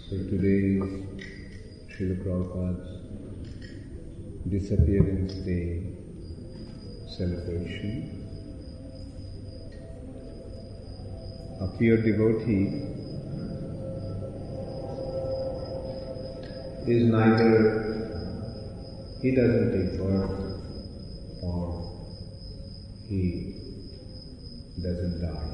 So today is Srila Prabhupada's Disappearance Day celebration. A pure devotee is neither, he doesn't take birth or he doesn't die.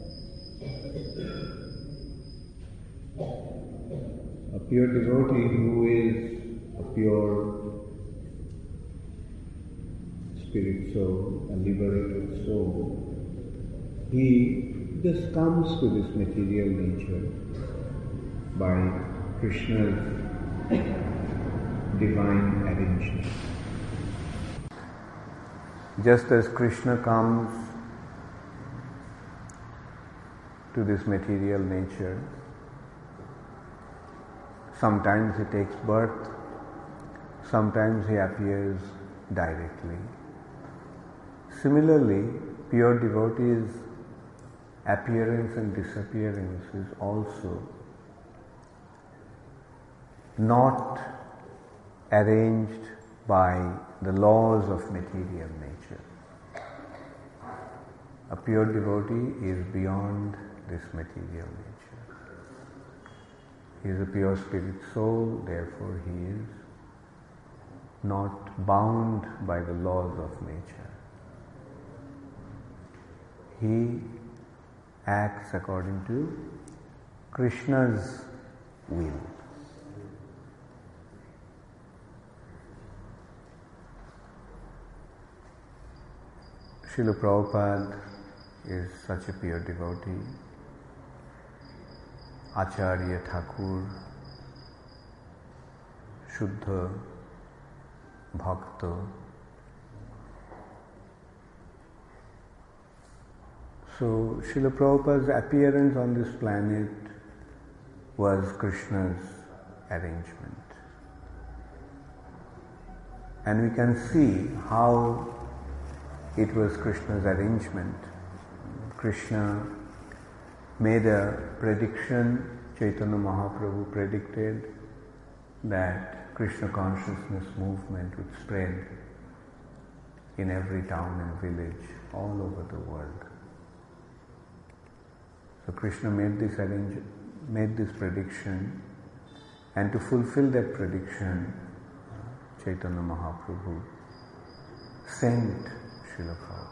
A pure devotee who is a pure spirit soul, a liberated soul, he just comes to this material nature by Krishna's divine arrangement. Just as Krishna comes to this material nature, sometimes he takes birth, sometimes he appears directly. Similarly, pure devotees' appearance and disappearance is also not arranged by the laws of material nature. A pure devotee is beyond this material nature. He is a pure spirit soul, therefore he is not bound by the laws of nature. He acts according to Krishna's will. Srila Prabhupada is such a pure devotee. Acharya Thakur, Shuddha, Bhakta. So Srila Prabhupada's appearance on this planet was Krishna's arrangement. And we can see how it was Krishna's arrangement. Krishna made a prediction, Chaitanya Mahaprabhu predicted that Krishna consciousness movement would spread in every town and village all over the world. So Krishna made this prediction, and to fulfill that prediction, Chaitanya Mahaprabhu sent Srila Prabhupada.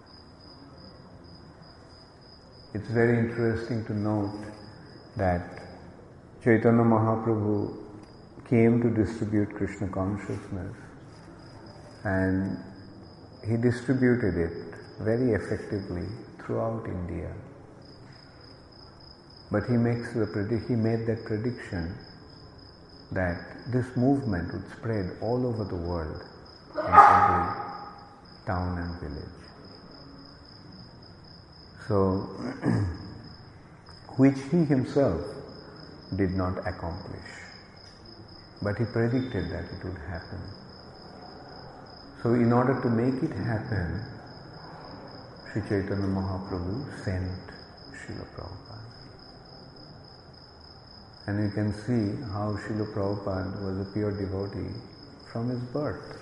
It's very interesting to note that Chaitanya Mahaprabhu came to distribute Krishna consciousness, and he distributed it very effectively throughout India. But he made that prediction that this movement would spread all over the world in every town and village. So, which he himself did not accomplish, but he predicted that it would happen. So in order to make it happen, Sri Chaitanya Mahaprabhu sent Srila Prabhupada. And you can see how Srila Prabhupada was a pure devotee from his birth.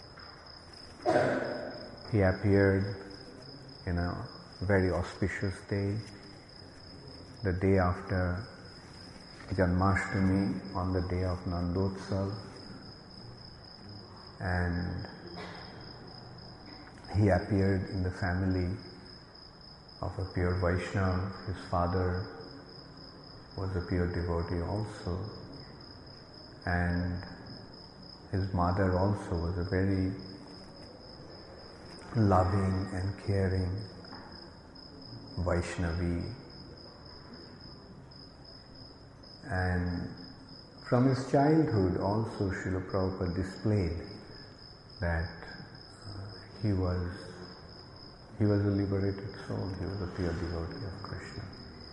He appeared in a very auspicious day, the day after Janmashtami, on the day of Nandotsav, and he appeared in the family of a pure Vaishnava. His father was a pure devotee also, and his mother also was a very loving and caring Vaishnavi. And from his childhood also Srila Prabhupada displayed that he was a liberated soul, he was a pure devotee of Krishna.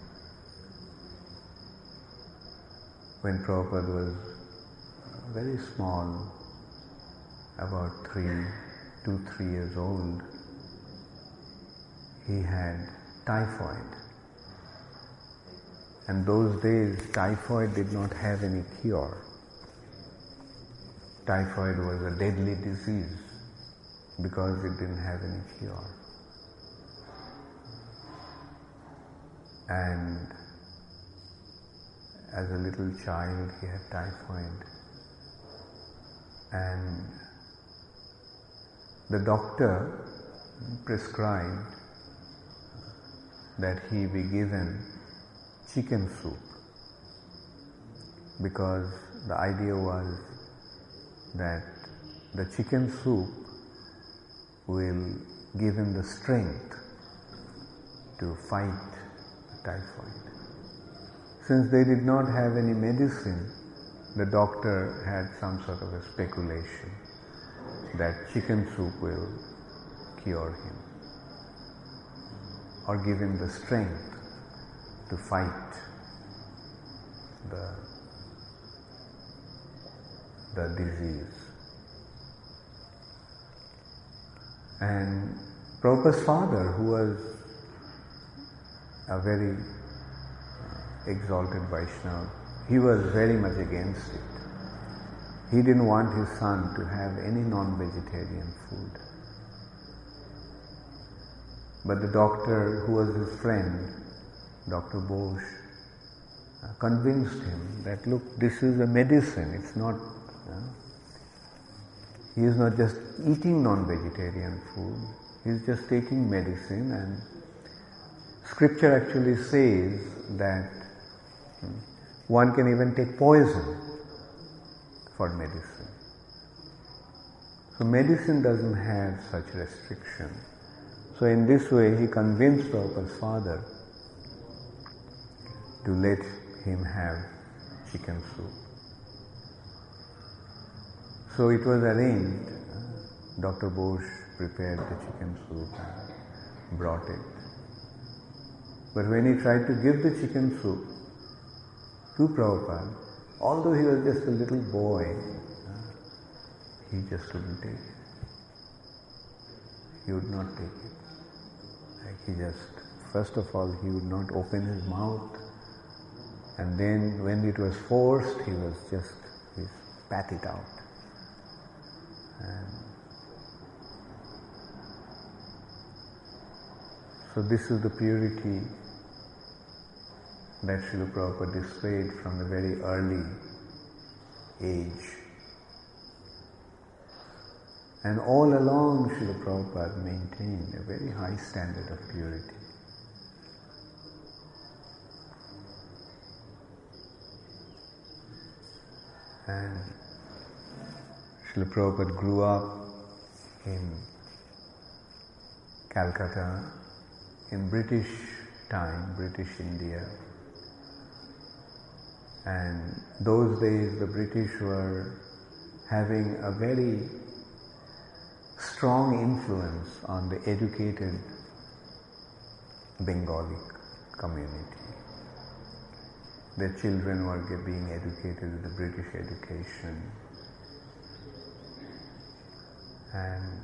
When Prabhupada was very small, about 2-3 years old, he had typhoid. And those days, typhoid did not have any cure. Typhoid was a deadly disease because it didn't have any cure. And as a little child, he had typhoid. And the doctor prescribed that he be given chicken soup, because the idea was that the chicken soup will give him the strength to fight typhoid. Since they did not have any medicine, the doctor had some sort of a speculation that chicken soup will cure him or give him the strength to fight the disease. And Prabhupada's father, who was a very exalted Vaishnava, he was very much against it. He didn't want his son to have any non-vegetarian food. But the doctor, who was his friend, Dr. Bosch, convinced him that, look, this is a medicine, it's not, he is not just eating non-vegetarian food, he is just taking medicine, and scripture actually says that one can even take poison for medicine. So medicine doesn't have such restriction. So in this way he convinced Prabhupada's father to let him have chicken soup. So it was arranged, Dr. Bosch prepared the chicken soup and brought it. But when he tried to give the chicken soup to Prabhupada, although he was just a little boy, he just couldn't take it. He would not take it. Like he just, first of all, he would not open his mouth, and then when it was forced, he spat it out. And so this is the purity that Srila Prabhupada displayed from a very early age. And all along Srila Prabhupada maintained a very high standard of purity. And Srila Prabhupada grew up in Calcutta in British time, British India. And those days the British were having a very strong influence on the educated Bengali community. Their children were being educated with the British education. And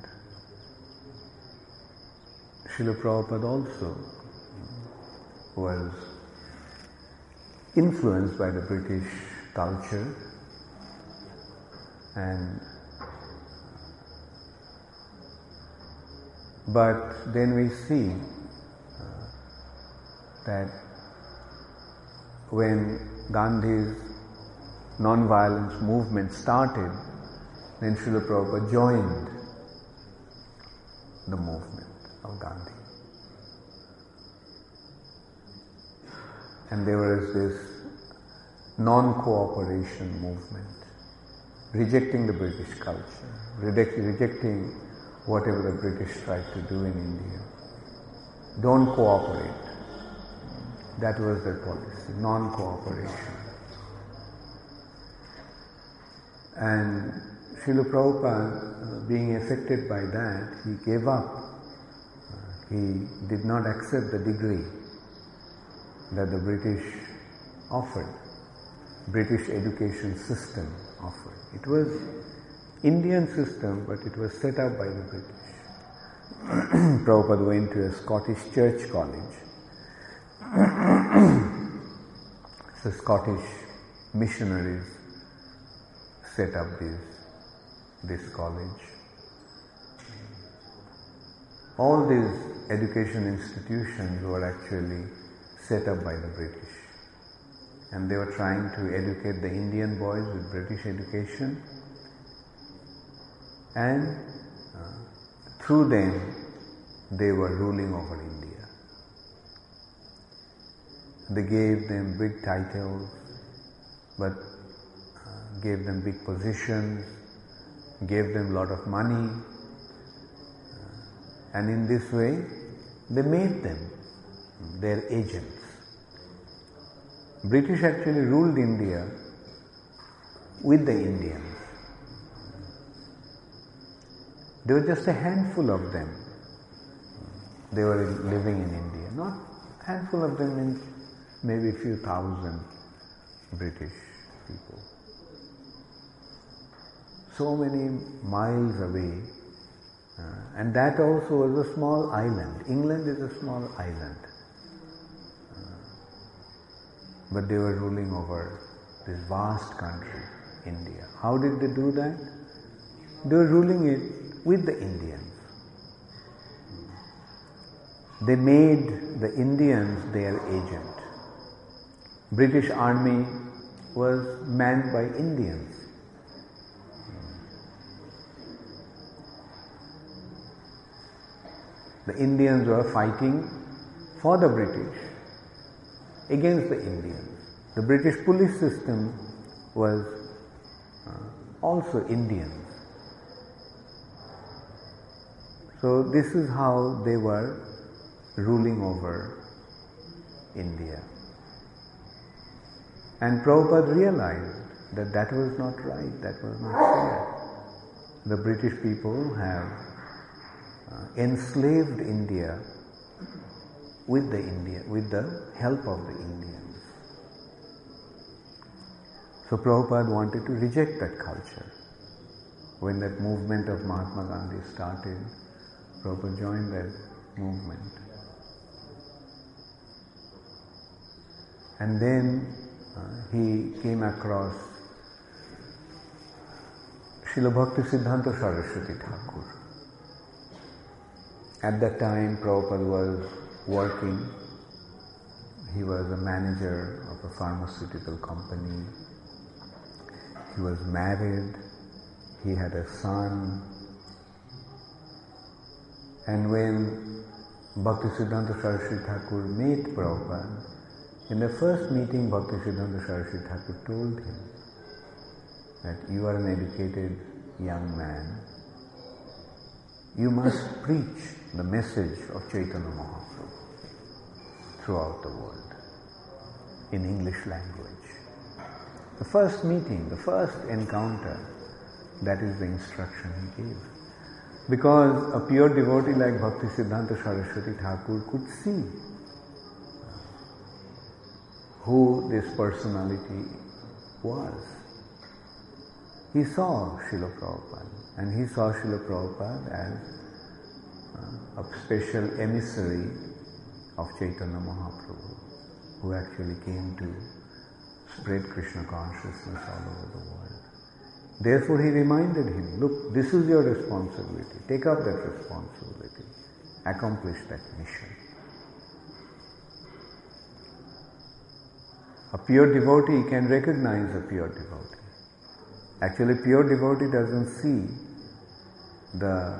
Srila Prabhupada also was influenced by the British culture, but then we see that when Gandhi's non-violence movement started, then Srila Prabhupada joined the movement of Gandhi. And there was this non-cooperation movement, rejecting the British culture, rejecting whatever the British tried to do in India. Don't cooperate. That was their policy, non-cooperation. And Srila Prabhupada, being affected by that, he gave up. He did not accept the degree that the British offered, British education system offered. It was Indian system, but it was set up by the British. Prabhupada went to a Scottish church college the Scottish missionaries set up this college. All these education institutions were actually set up by the British, and they were trying to educate the Indian boys with British education, and through them they were ruling over India. They gave them big titles, but gave them big positions, gave them a lot of money, and in this way they made them their agents. British actually ruled India with the Indians. There were just a handful of them. They were living in India. Not a handful of them means maybe a few thousand British people. So many miles away, and that also was a small island. England is a small island. But they were ruling over this vast country, India. How did they do that? They were ruling it with the Indians. They made the Indians their agent. British army was manned by Indians. The Indians were fighting for the British against the Indians. The British police system was also Indians. So this is how they were ruling over India. And Prabhupada realized that that was not right, that was not fair. The British people have enslaved India with the help of the Indians. So Prabhupada wanted to reject that culture. When that movement of Mahatma Gandhi started, Prabhupada joined that movement. And then he came across Srila Bhaktisiddhanta Saraswati Thakur. At that time, Prabhupada was working. He was a manager of a pharmaceutical company. He was married. He had a son. And when Bhaktisiddhanta Saraswati Thakur met Prabhupada, in the first meeting, Bhaktisiddhanta Saraswati Thakur told him that you are an educated young man. You must preach the message of Chaitanya Mahaprabhu throughout the world in English language. The first meeting, the first encounter, that is the instruction he gave. Because a pure devotee like Bhaktisiddhanta Saraswati Thakur could see who this personality was. He saw Srila Prabhupada, and he saw Srila Prabhupada as a special emissary of Chaitanya Mahaprabhu, who actually came to spread Krishna consciousness all over the world. Therefore he reminded him, look, this is your responsibility. Take up that responsibility. Accomplish that mission. A pure devotee can recognize a pure devotee. Actually, pure devotee doesn't see the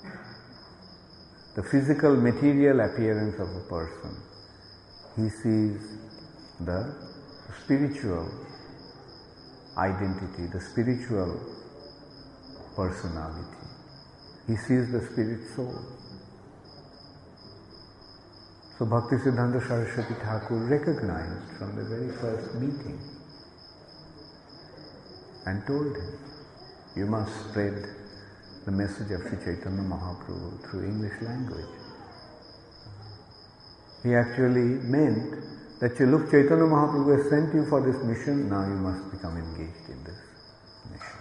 physical material appearance of a person. He sees the spiritual identity, the spiritual personality. He sees the spirit soul. So Bhaktisiddhanta Saraswati Thakur recognized from the very first meeting and told him, you must spread the message of Sri Chaitanya Mahaprabhu through English language. He actually meant that, look, Chaitanya Mahaprabhu has sent you for this mission, now you must become engaged in this mission.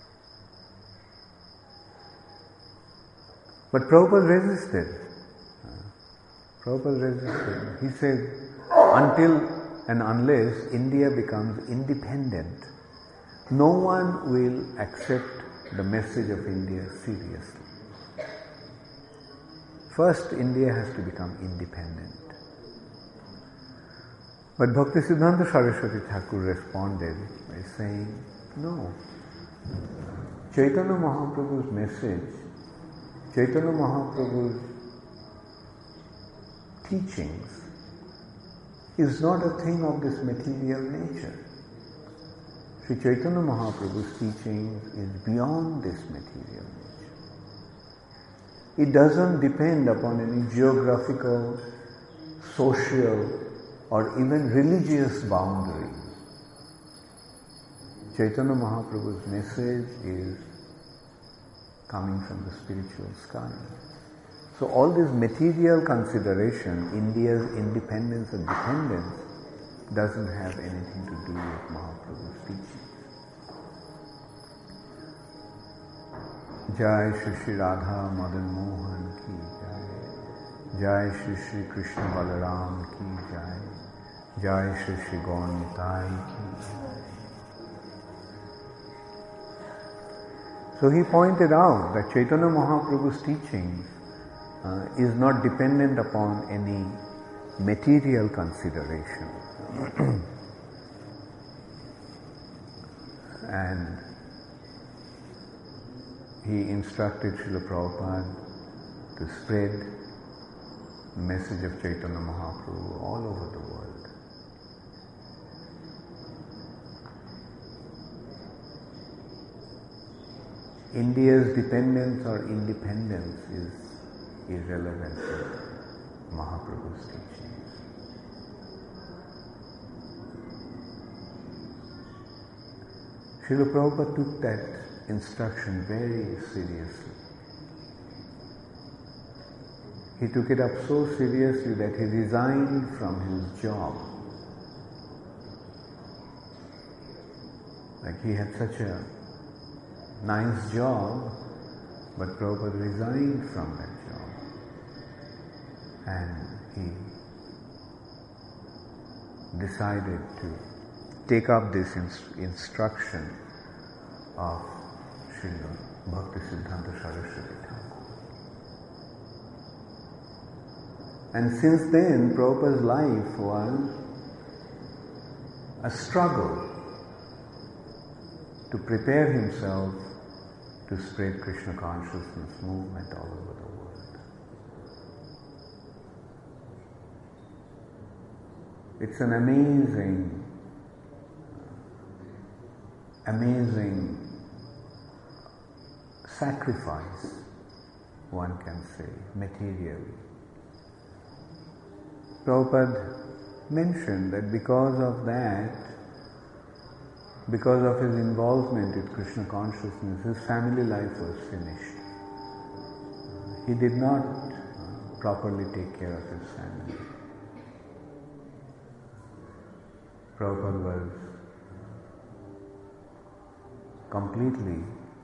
But Prabhupada resisted. He said, until and unless India becomes independent, no one will accept the message of India seriously. First, India has to become independent. But Bhaktisiddhanta Saraswati Thakur responded by saying, no. Chaitanya Mahaprabhu's message, Chaitanya Mahaprabhu's teachings is not a thing of this material nature. Sri Chaitanya Mahaprabhu's teachings is beyond this material nature. It doesn't depend upon any geographical, social, or even religious boundary. Chaitanya Mahaprabhu's message is coming from the spiritual sky. So all this material consideration, India's independence and dependence, doesn't have anything to do with Mahaprabhu's teachings. Jai Shri Shri Radha Madan Mohan ki Jai. Jai Shri Shri Krishna Balaram ki Jai. Jai Shri Shri Gaur Nitai ki Jai. So he pointed out that Chaitanya Mahaprabhu's teachings is not dependent upon any material consideration. And he instructed Srila Prabhupada to spread the message of Chaitanya Mahaprabhu all over the world. India's dependence or independence is irrelevant to Mahaprabhu's teachings. Srila Prabhupada took that instruction very seriously. He took it up so seriously that he resigned from his job. Like he had such a nice job, but Prabhupada resigned from that job. And he decided to take up this instruction of Srila Bhaktisiddhanta Saraswati Thakur. And since then, Prabhupada's life was a struggle to prepare himself to spread Krishna consciousness movement all over the world. It's an amazing sacrifice, one can say, materially. Prabhupada mentioned that because of his involvement with Krishna consciousness, his family life was finished. He did not properly take care of his family. Prabhupada was completely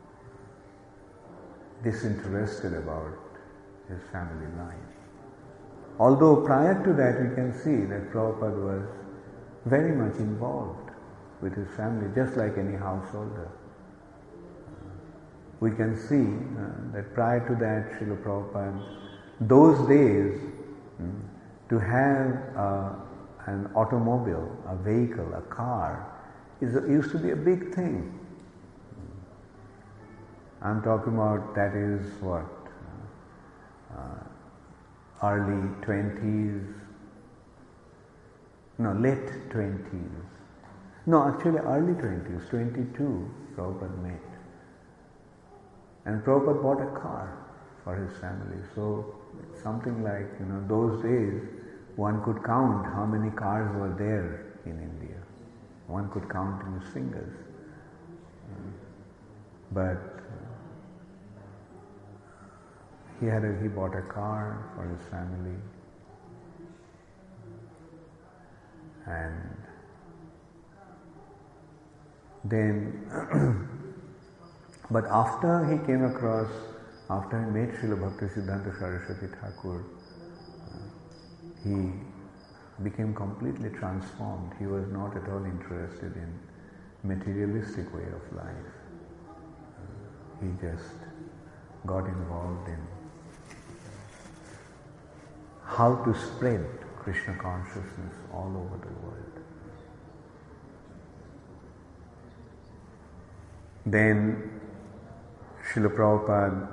disinterested about his family life. Although prior to that we can see that Prabhupada was very much involved with his family, just like any householder. We can see that prior to that, Srila Prabhupada, those days, to have an automobile, a vehicle, a car, used to be a big thing. I'm talking about, that is what, early 20s, no, late 20s. No, actually early 20s, 22, Prabhupada met. And Prabhupada bought a car for his family. So it's something like, those days one could count how many cars were there in India. One could count in his fingers. But he bought a car for his family. And then, but after he met Srila Bhaktisiddhanta Saraswati Thakur, he became completely transformed. He was not at all interested in materialistic way of life. He just got involved in how to spread Krishna consciousness all over the world. Then Srila Prabhupada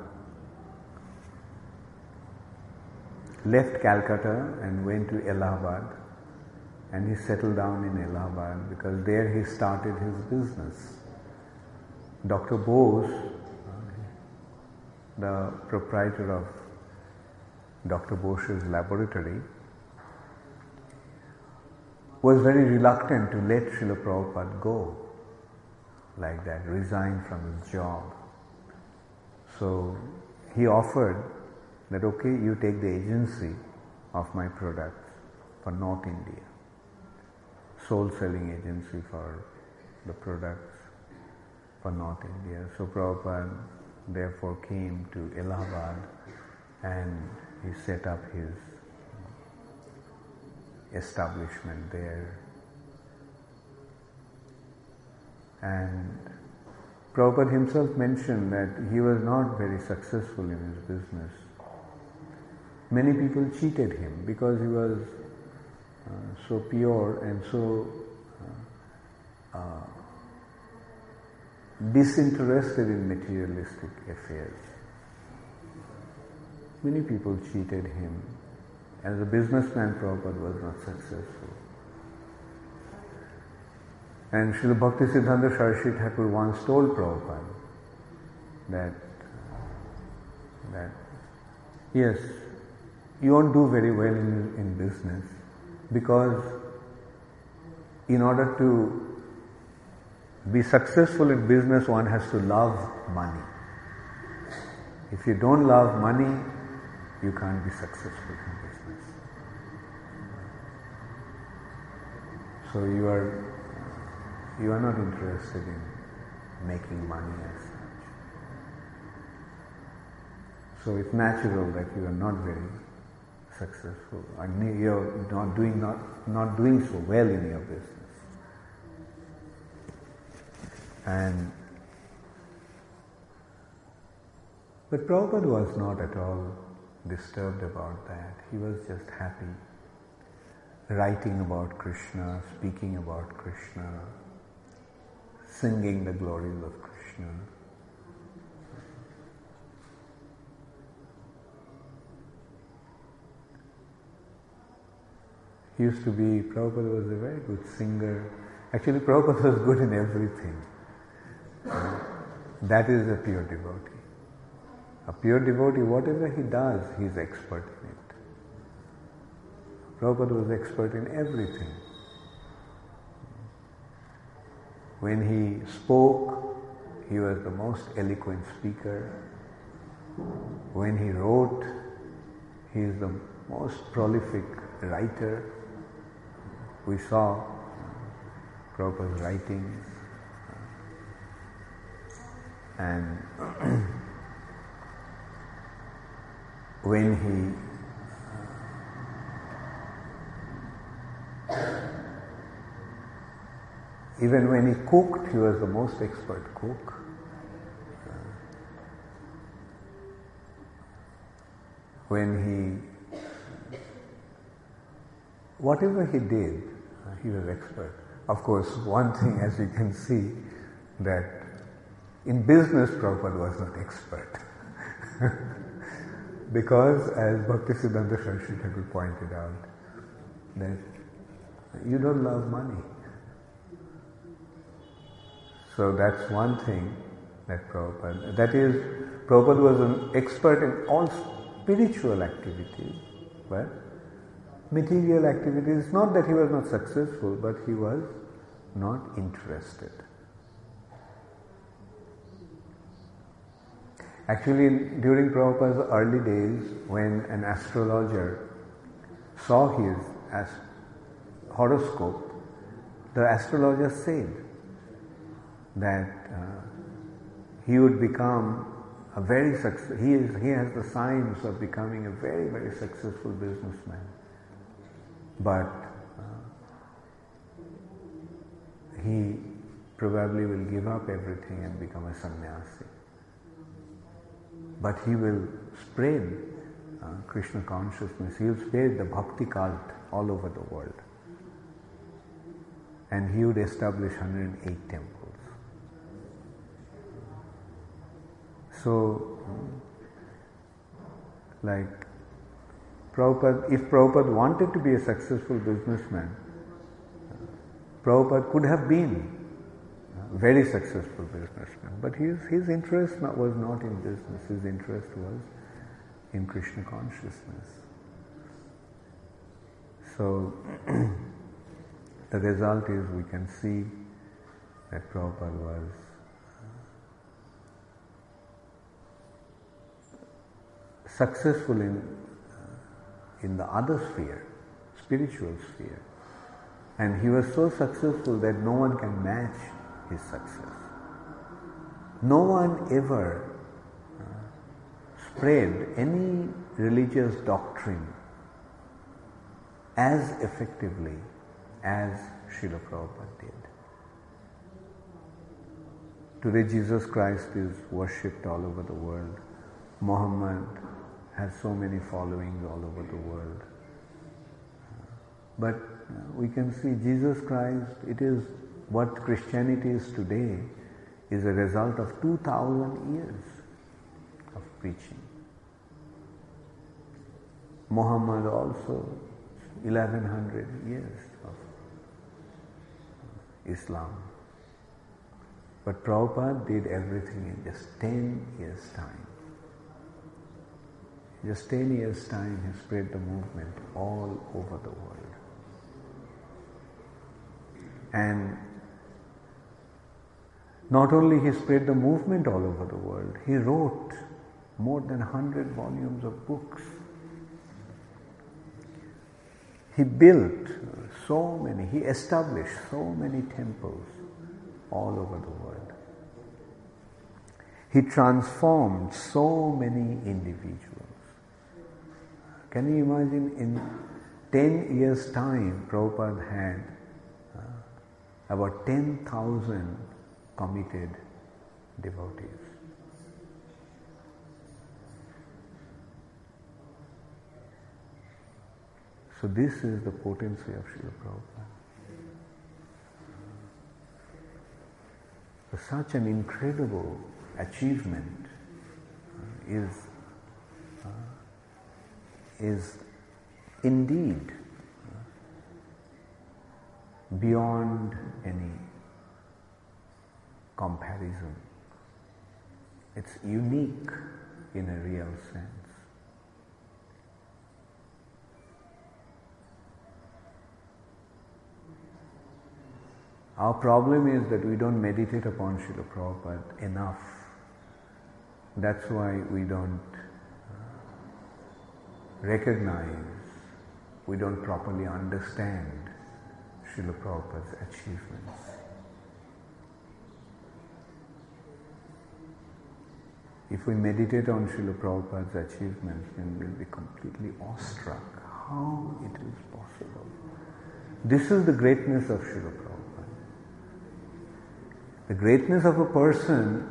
left Calcutta and went to Allahabad, and he settled down in Allahabad because there he started his business. Dr. Bose, the proprietor of Dr. Bose's laboratory, was very reluctant to let Srila Prabhupada go like that, resign from his job. So he offered that, okay, you take the agency of my products for North India, soul selling agency for the products for North India. So Prabhupada therefore came to Allahabad and he set up his establishment there. And Prabhupada himself mentioned that he was not very successful in his business. Many people cheated him because he was so pure and so disinterested in materialistic affairs. Many people cheated him. As a businessman, Prabhupada was not successful. And Srila Bhaktisiddhanta Saraswati Thakur once told Prabhupada that yes, you won't do very well in business because in order to be successful in business, one has to love money. If you don't love money, you can't be successful in business. So you are not interested in making money as such. So it's natural that you are not very successful, and you're not doing so well in your business. But Prabhupada was not at all disturbed about that. He was just happy, writing about Krishna, speaking about Krishna, singing the glories of Krishna. Prabhupada was a very good singer. Actually, Prabhupada was good in everything. That is a pure devotee. A pure devotee, whatever he does, he is expert in it. Prabhupada was expert in everything. When he spoke, he was the most eloquent speaker. When he wrote, he is the most prolific writer. We saw Prabhupada's writings, and even when he cooked, he was the most expert cook. Whatever he did, he was expert. Of course, one thing, as you can see, that in business Prabhupada was not expert. Because, as Bhaktisiddhanta Saraswati Thakur pointed out, that you don't love money. So that's one thing that Prabhupada was an expert in all spiritual activities, but material activities, not that he was not successful, but he was not interested. Actually, during Prabhupada's early days, when an astrologer saw his horoscope, the astrologer said that he would become a very he has the signs of becoming a very, very successful businessman. But he probably will give up everything and become a sannyasi. But he will spread Krishna consciousness. He will spread the bhakti cult all over the world. And he would establish 108 temples. So, like Prabhupada, if Prabhupada wanted to be a successful businessman, Prabhupada could have been a very successful businessman, but his interest was not in business, his interest was in Krishna consciousness. So, the result is we can see that Prabhupada was successful in the other sphere, spiritual sphere. And he was so successful that no one can match his success. No one ever spread any religious doctrine as effectively as Srila Prabhupada did. Today Jesus Christ is worshipped all over the world. Muhammad has so many followings all over the world. But we can see Jesus Christ, it is what Christianity is today, is a result of 2000 years of preaching. Muhammad also 1100 years of Islam. But Prabhupada did everything in just 10 years' time. Just 10 years' time, he spread the movement all over the world. And not only he spread the movement all over the world, he wrote more than 100 volumes of books. He built he established so many temples all over the world. He transformed so many individuals. Can you imagine in 10 years' time, Prabhupada had about 10,000 committed devotees. So this is the potency of Srila Prabhupada. Such an incredible achievement is indeed beyond any comparison. It's unique in a real sense. Our problem is that we don't meditate upon Srila Prabhupada enough. That's why we don't recognize, we don't properly understand Srila Prabhupada's achievements. If we meditate on Srila Prabhupada's achievements, then we'll be completely awestruck. How it is possible? This is the greatness of Srila Prabhupada. The greatness of a person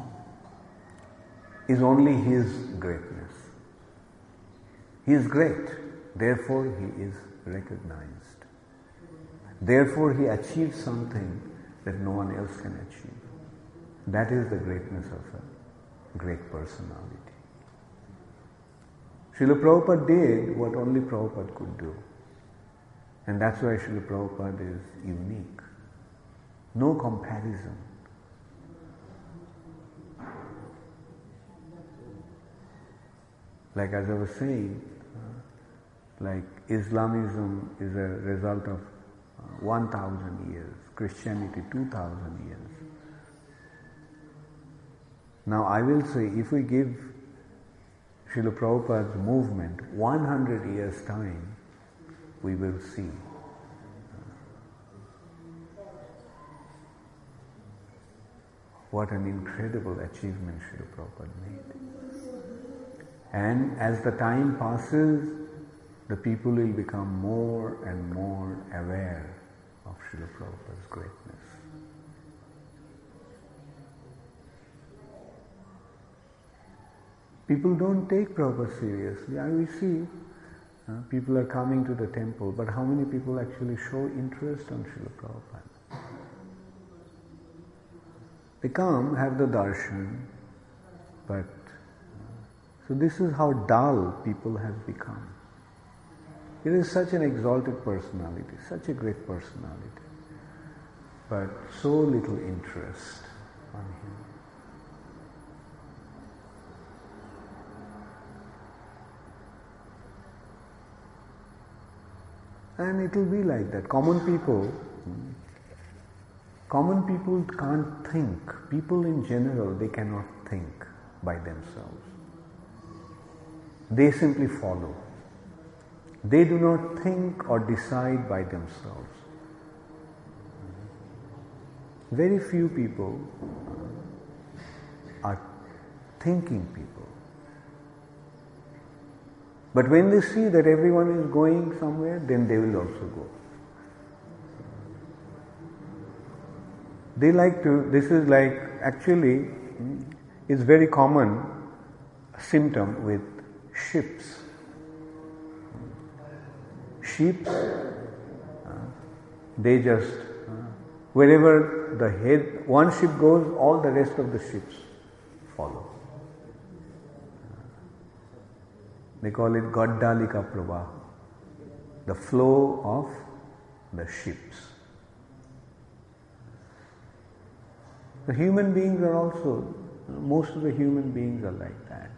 is only his greatness. He is great, therefore he is recognized. Therefore he achieves something that no one else can achieve. That is the greatness of a great personality. Srila Prabhupada did what only Prabhupada could do. And that's why Srila Prabhupada is unique. No comparison. Like as I was saying, like Islamism is a result of 1,000 years, Christianity 2,000 years. Now I will say, if we give Srila Prabhupada's movement 100 years' time, we will see what an incredible achievement Srila Prabhupada made. And as the time passes, the people will become more and more aware of Srila Prabhupada's greatness. People don't take Prabhupada seriously. We see people are coming to the temple, but how many people actually show interest on Srila Prabhupada? They come, have the darshan, but so this is how dull people have become. It is such an exalted personality, such a great personality, but so little interest on him. And it will be like that. Common people can't think. People in general, they cannot think by themselves. They simply follow. They do not think or decide by themselves. Very few people are thinking people. But when they see that everyone is going somewhere, then they will also go. They like to, this is like, actually, it's very common symptom with ships. Sheep, they just, wherever the head, one ship goes, all the rest of the ships follow. They call it Gaddalika Prabha, the flow of the ships. The human beings are also, most of the human beings are like that.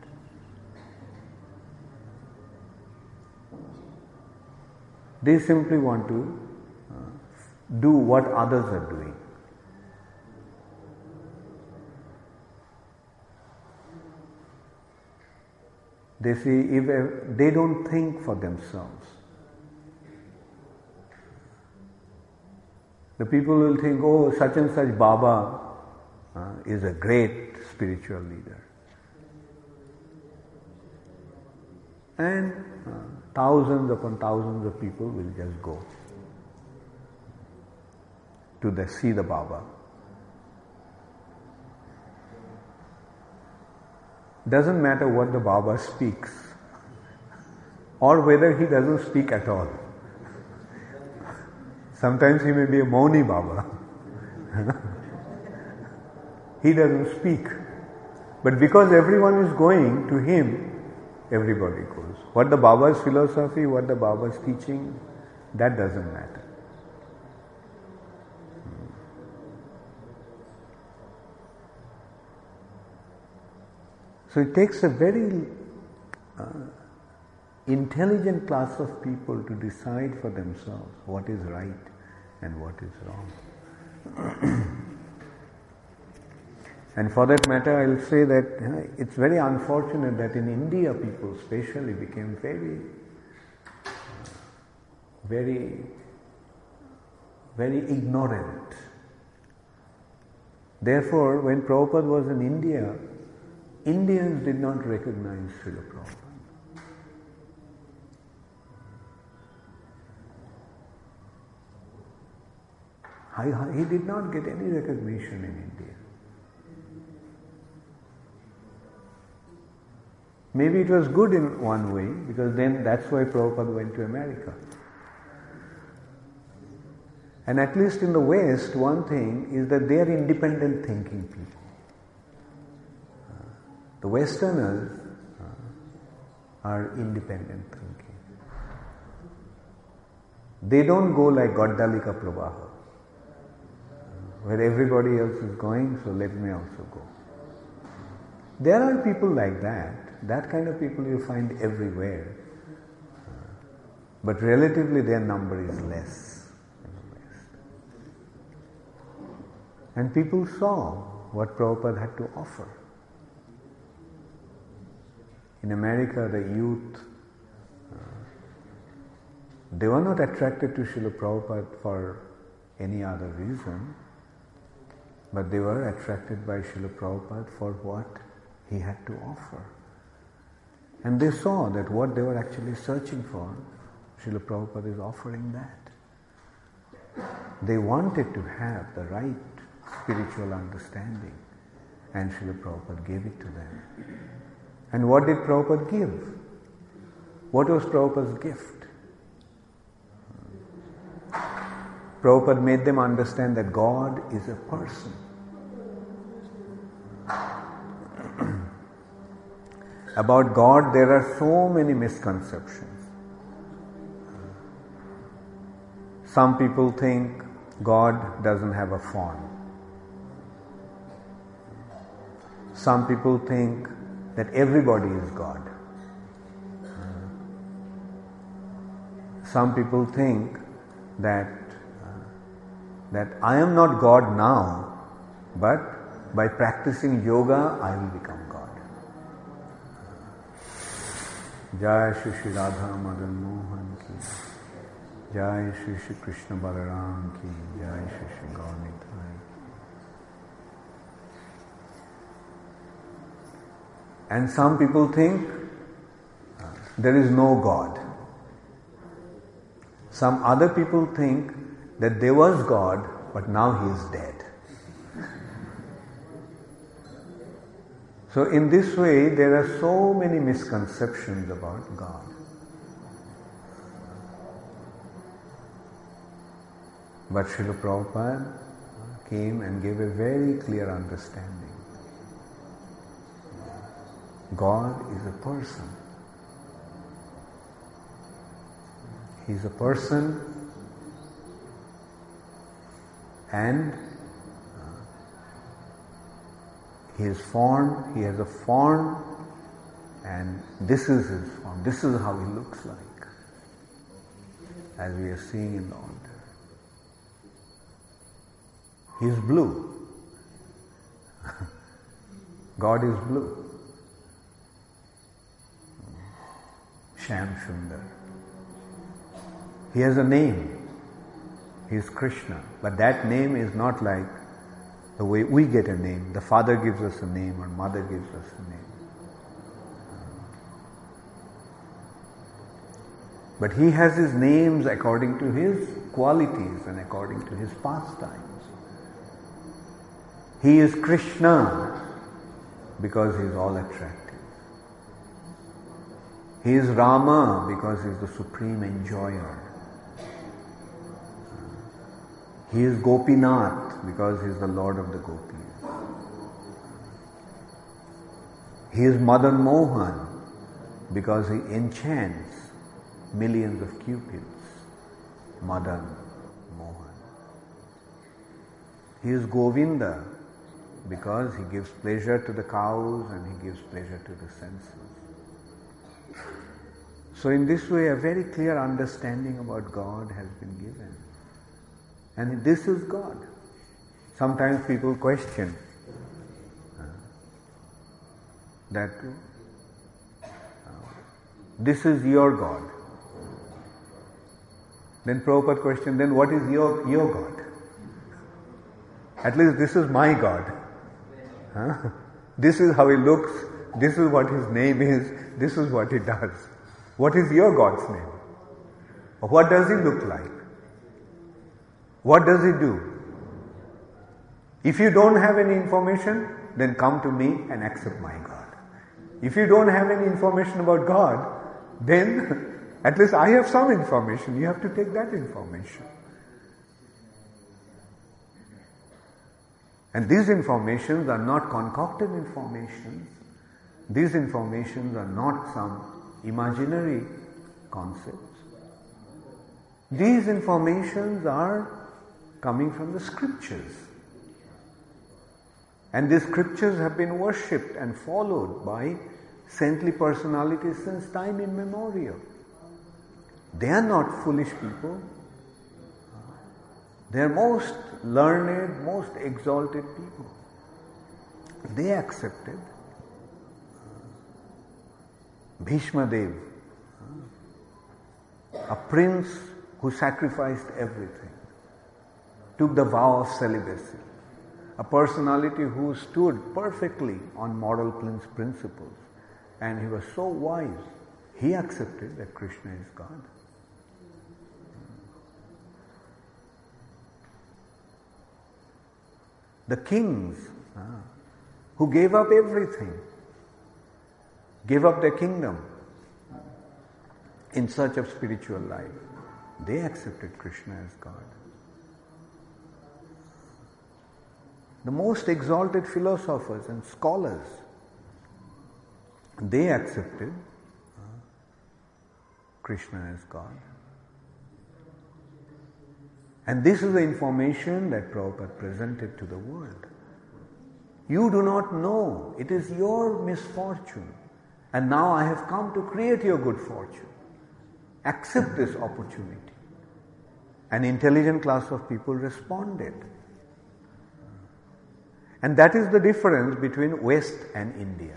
They simply want to do what others are doing. They see, if they don't think for themselves. The people will think, oh, such and such Baba is a great spiritual leader. And thousands upon thousands of people will just go to see the Baba. Doesn't matter what the Baba speaks or whether he doesn't speak at all. Sometimes he may be a Mauni Baba. He doesn't speak. But because everyone is going to him, everybody goes. What the Baba's philosophy, what the Baba's teaching, that doesn't matter. So it takes a very intelligent class of people to decide for themselves what is right and what is wrong. And for that matter, I will say that it's very unfortunate that in India people especially became very ignorant. Therefore, when Prabhupada was in India, Indians did not recognize Srila Prabhupada. He did not get any recognition in India. Maybe it was good in one way, because then that's why Prabhupada went to America. And at least in the West, one thing is that they are independent thinking people. The Westerners are independent thinking. They don't go like Gaddalika Prabha, where everybody else is going, so let me also go. There are people like that. That kind of people you find everywhere. But relatively their number is less in the West. And people saw what Prabhupada had to offer. In America, the youth, they were not attracted to Srila Prabhupada for any other reason, but they were attracted by Srila Prabhupada for what he had to offer. And they saw that what they were actually searching for, Srila Prabhupada is offering that. They wanted to have the right spiritual understanding, and Srila Prabhupada gave it to them. And what did Prabhupada give? What was Prabhupada's gift? Prabhupada made them understand that God is a person. About God, there are so many misconceptions. Some people think God doesn't have a form. Some people think that everybody is God. Some people think that I am not God now, but by practicing yoga, I will become God. Jai Shri Shri Radha Madan Mohan ki, Jai Shri Shri Krishna Balaram ki, Jai Shri Shri Gaur Nitai. And some people think there is no God. Some other people think that there was God, but now he is dead. So in this way, there are so many misconceptions about God. But Srila Prabhupada came and gave a very clear understanding. God is a person. He is a person, and he is formed, he has a form, and this is his form. This is how he looks like, as we are seeing in the altar. He is blue. God is blue. Shyam Sundar. He has a name. He is Krishna. But that name is not like the way we get a name. The father gives us a name or mother gives us a name. But he has his names according to his qualities and according to his pastimes. He is Krishna because he is all attractive. He is Rama because he is the supreme enjoyer. He is Gopinath because he is the Lord of the Gopis. He is Madan Mohan because he enchants millions of cupids. Madan Mohan. He is Govinda because he gives pleasure to the cows and he gives pleasure to the senses. So in this way, a very clear understanding about God has been given. And this is God. Sometimes people question that this is your God. Then Prabhupada questioned, then what is your God? At least this is my God. This is how he looks, this is what his name is, this is what he does. What is your God's name? What does he look like? What does he do? If you don't have any information, then come to me and accept my God. If you don't have any information about God, then at least I have some information. You have to take that information. And these informations are not concocted informations. These informations are not some imaginary concepts. These informations are coming from the scriptures. And these scriptures have been worshipped and followed by saintly personalities since time immemorial. They are not foolish people. They are most learned, most exalted people. They accepted. Bhishma Dev, a prince who sacrificed everything, took the vow of celibacy. A personality who stood perfectly on moral principles, and he was so wise, he accepted that Krishna is God. The kings who gave up everything, gave up their kingdom in search of spiritual life. They accepted Krishna as God. The most exalted philosophers and scholars, they accepted Krishna as God. And this is the information that Prabhupada presented to the world. You do not know. It is your misfortune. And now I have come to create your good fortune. Accept this opportunity. An intelligent class of people responded. And that is the difference between West and India.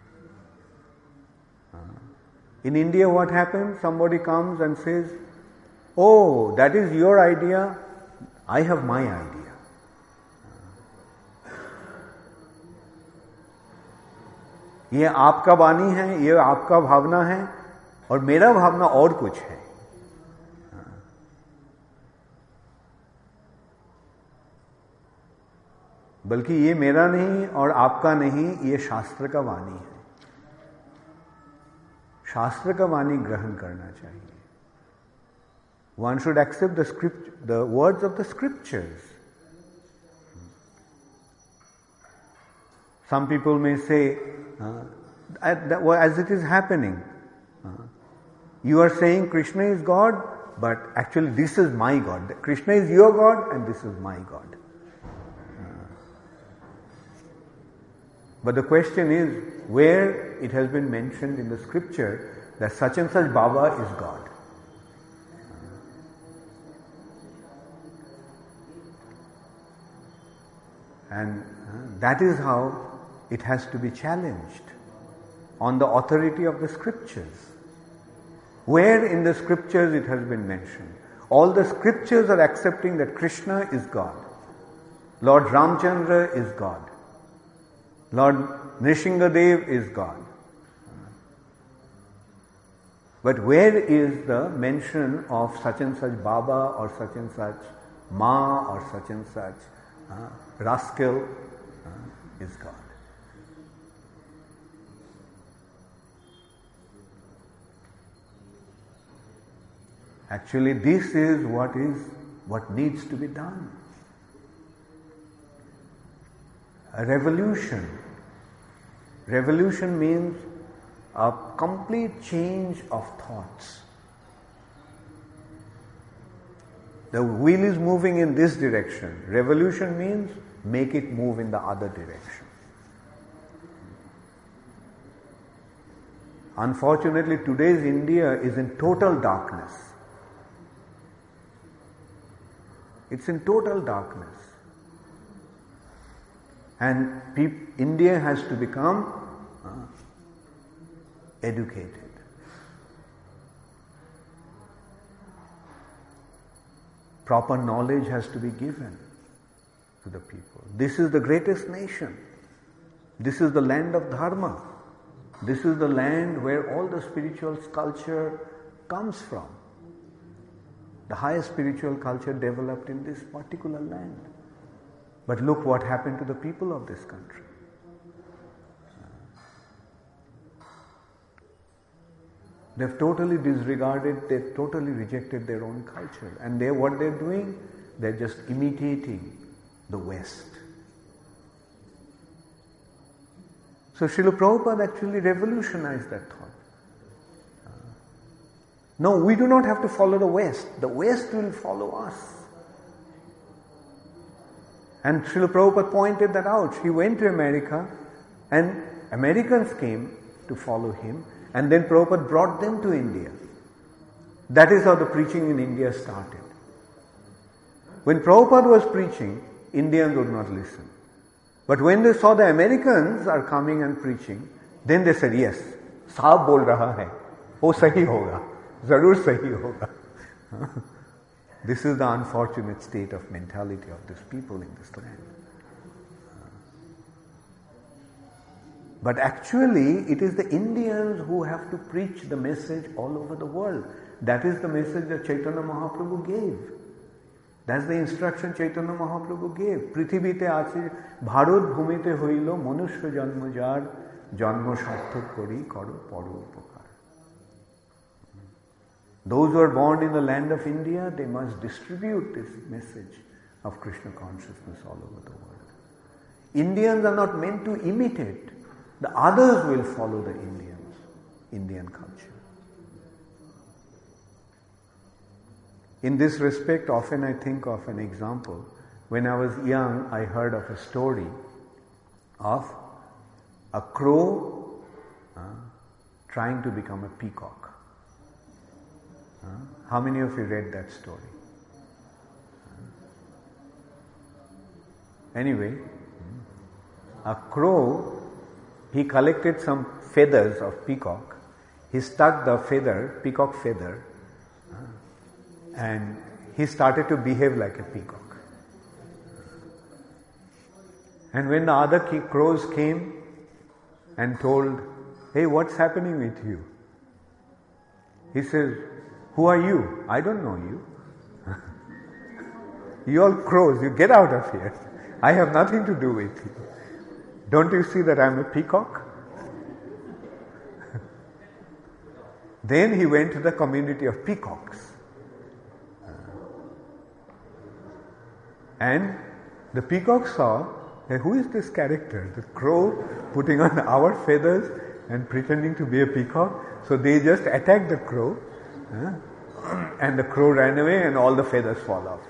In India, what happens? Somebody comes and says, "Oh, that is your idea, I have my idea." ये आपका वाणी है, ये आपका भावना है, और मेरा भावना और कुछ है. बल्कि ये मेरा नहीं और आपका नहीं, ये शास्त्र का वाणी है. शास्त्र का वाणी ग्रहण करना चाहिए. One should accept the words of the scriptures. Some people may say, as it is happening, you are saying Krishna is God, but actually this is my God. Krishna is your God and this is my God. But the question is, where it has been mentioned in the scripture that such and such Baba is God. And that is how it has to be challenged on the authority of the scriptures. Where in the scriptures it has been mentioned? All the scriptures are accepting that Krishna is God. Lord Ramchandra is God. Lord Nrsingadev is God. But where is the mention of such and such Baba or such and such Ma or such and such rascal is God? Actually, this is what needs to be done. A revolution. Revolution means a complete change of thoughts. The wheel is moving in this direction. Revolution means make it move in the other direction. Unfortunately, today's India is in total darkness. It's in total darkness. And India has to become educated. Proper knowledge has to be given to the people. This is the greatest nation. This is the land of Dharma. This is the land where all the spiritual culture comes from. The highest spiritual culture developed in this particular land. But look what happened to the people of this country. They've totally disregarded, they've totally rejected their own culture. And what they're doing, they're just imitating the West. So Srila Prabhupada actually revolutionized that thought. No, we do not have to follow the West. The West will follow us. And Srila Prabhupada pointed that out. He went to America and Americans came to follow him, and then Prabhupada brought them to India. That is how the preaching in India started. When Prabhupada was preaching, Indians would not listen. But when they saw the Americans are coming and preaching, then they said, yes, Saab bol raha hai, wo sahi hoga, zarur sahi hoga. This is the unfortunate state of mentality of these people in this land. But actually, it is the Indians who have to preach the message all over the world. That is the message that Chaitanya Mahaprabhu gave. That's the instruction Chaitanya Mahaprabhu gave. Prithibite ache bharot bhumite hoilo manushya janma jar Janmo sarthak kori karo paro upakar. Those who are born in the land of India, they must distribute this message of Krishna consciousness all over the world. Indians are not meant to imitate. The others will follow the Indian culture. In this respect, often I think of an example. When I was young, I heard of a story of a crow trying to become a peacock. How many of you read that story? Anyway, a crow, he collected some feathers of peacock. He stuck the feather, peacock feather, and he started to behave like a peacock. And when the other crows came and told, "Hey, what's happening with you?" He says, "Who are you? I don't know you. You all crows, you get out of here. I have nothing to do with you. Don't you see that I'm a peacock?" Then he went to the community of peacocks. And the peacock saw, hey, who is this character? The crow putting on our feathers and pretending to be a peacock. So they just attacked the crow. And the crow ran away and all the feathers fall off.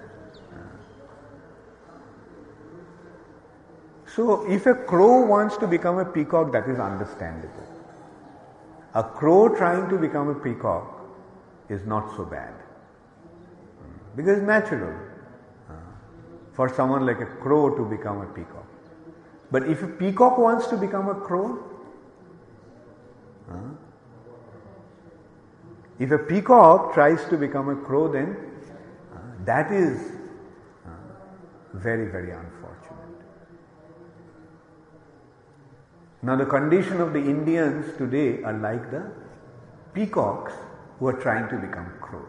So if a crow wants to become a peacock, that is understandable. A crow trying to become a peacock is not so bad. Because it's natural for someone like a crow to become a peacock. But if a peacock wants to become a crow, if a peacock tries to become a crow, then that is very, very unfortunate. Now the condition of the Indians today are like the peacocks who are trying to become crows.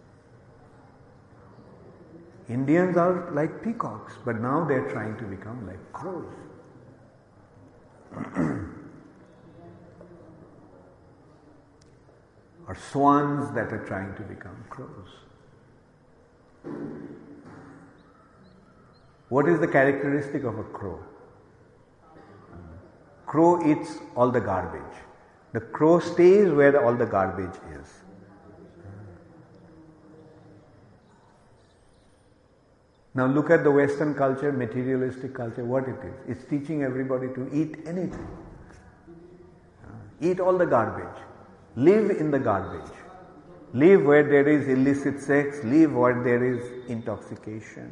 Indians are like peacocks, but now they are trying to become like crows. Or swans that are trying to become crows. What is the characteristic of a crow? Crow eats all the garbage. The crow stays where all the garbage is. Now look at the Western culture, materialistic culture, what it is. It's teaching everybody to eat anything. Eat all the garbage. Live in the garbage. Live where there is illicit sex. Live where there is intoxication.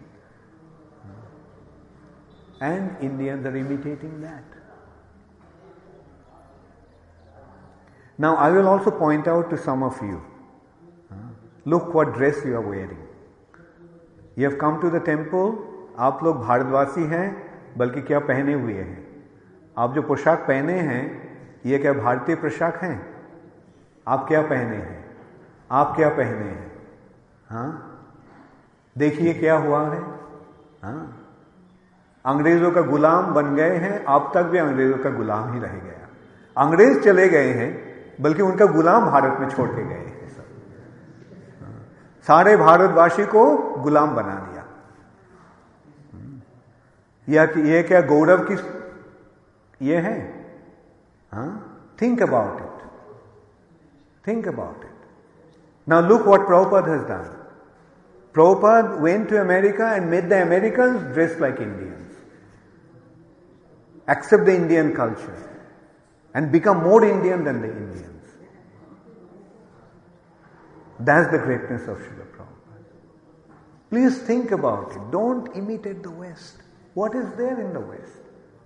And Indians are imitating that. Now I will also point out to some of you. Look what dress you are wearing. You have come to the temple. आप लोग भारतवासी हैं, बल्कि क्या पहने हुए हैं? आप जो पोशाक पहने हैं, ये क्या भारतीय पोशाक हैं? आप क्या पहने हैं? आप क्या पहने हैं? हाँ? देखिए क्या हुआ है? हाँ? अंग्रेजों का गुलाम बन गए हैं, आप तक भी अंग्रेजों का गुलाम ही रह गया. अंग्रेज चले गए हैं, बल्कि उनका गुलाम भारत में छोड़ के गए हैं. सारे भारतवासी को गुलाम बना दिया. ये क्या गौरव की ये है? Think about it. Think about it. Now look what Prabhupada has done. Prabhupada went to America and made the Americans dress like Indians. Accept the Indian culture and become more Indian than the Indians. That's the greatness of Srila Prabhupada. Please think about it. Don't imitate the West. What is there in the West?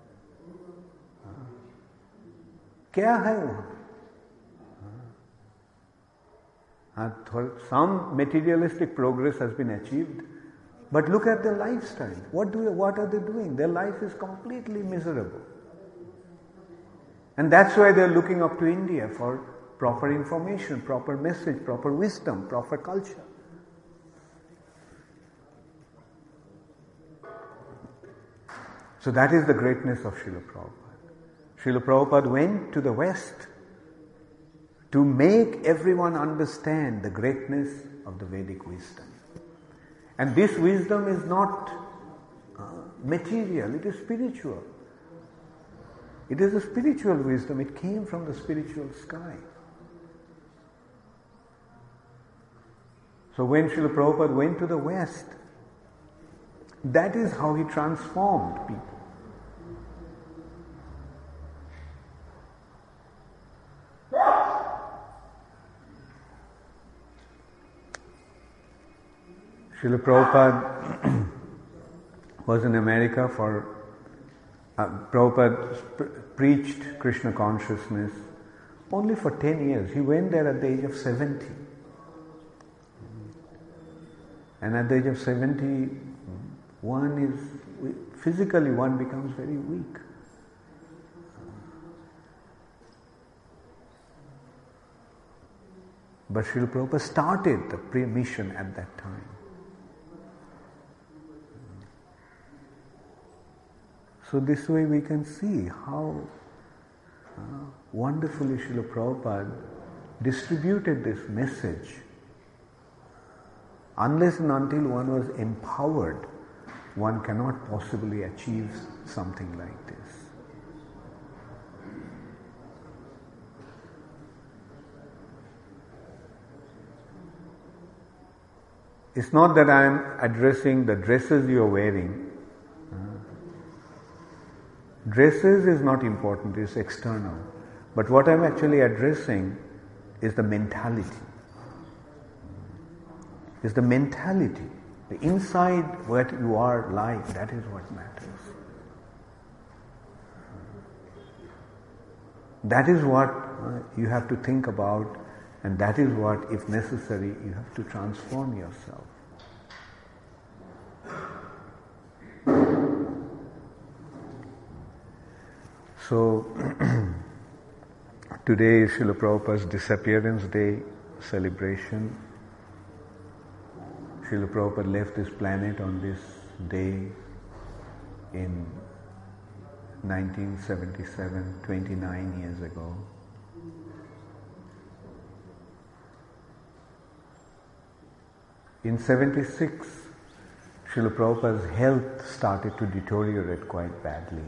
क्या है वहाँ? Some materialistic progress has been achieved, but look at their lifestyle. What are they doing? Their life is completely miserable. And that's why they're looking up to India for proper information, proper message, proper wisdom, proper culture. So that is the greatness of Srila Prabhupada. Srila Prabhupada went to the West to make everyone understand the greatness of the Vedic wisdom. And this wisdom is not material, it is spiritual. It is a spiritual wisdom, it came from the spiritual sky. So when Srila Prabhupada went to the West, that is how he transformed people. Srila Prabhupada was in America for Prabhupada preached Krishna consciousness only for 10 years. He went there at the age of 70. And at the age of 70, physically one becomes very weak. But Srila Prabhupada started the pre-mission at that time. So this way we can see how wonderfully Srila Prabhupada distributed this message. Unless and until one was empowered, one cannot possibly achieve something like this. It's not that I am addressing the dresses you are wearing. Dresses is not important, it's external. But what I'm actually addressing is the mentality. It's the mentality. The inside what you are like, that is what matters. That is what you have to think about, and that is what, if necessary, you have to transform yourself. So, today is Srila Prabhupada's disappearance day celebration. Srila Prabhupada left this planet on this day in 1977, 29 years ago. In 76, Srila Prabhupada's health started to deteriorate quite badly.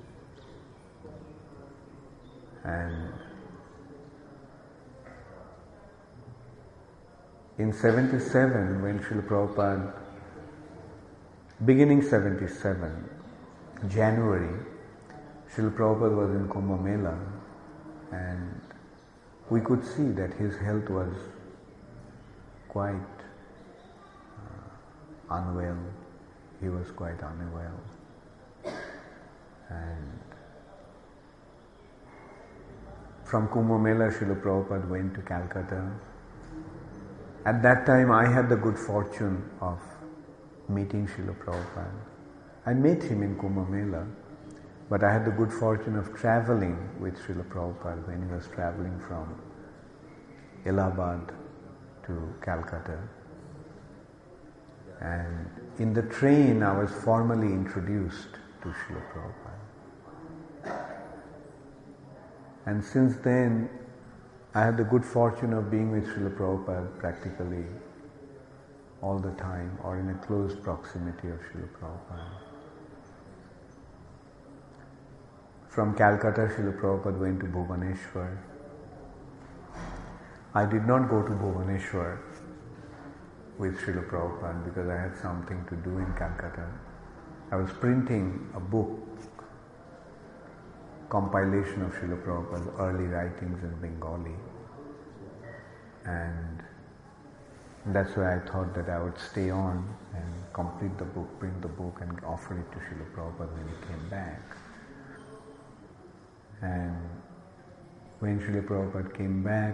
And in 77, when Srila Prabhupada, beginning 77, January, Srila Prabhupada was in Kumbh Mela, and we could see that his health was quite unwell. He was quite unwell. And from Kumbh Mela, Srila Prabhupada went to Calcutta. At that time, I had the good fortune of meeting Srila Prabhupada. I met him in Kumbh Mela, but I had the good fortune of traveling with Srila Prabhupada when he was traveling from Allahabad to Calcutta. And in the train, I was formally introduced to Srila Prabhupada. And since then, I had the good fortune of being with Srila Prabhupada practically all the time, or in a close proximity of Srila Prabhupada. From Calcutta, Srila Prabhupada went to Bhubaneswar. I did not go to Bhubaneswar with Srila Prabhupada because I had something to do in Calcutta. I was printing a book, compilation of Srila Prabhupada's early writings in Bengali. And that's why I thought that I would stay on and complete the book, print the book and offer it to Srila Prabhupada when he came back. And when Srila Prabhupada came back,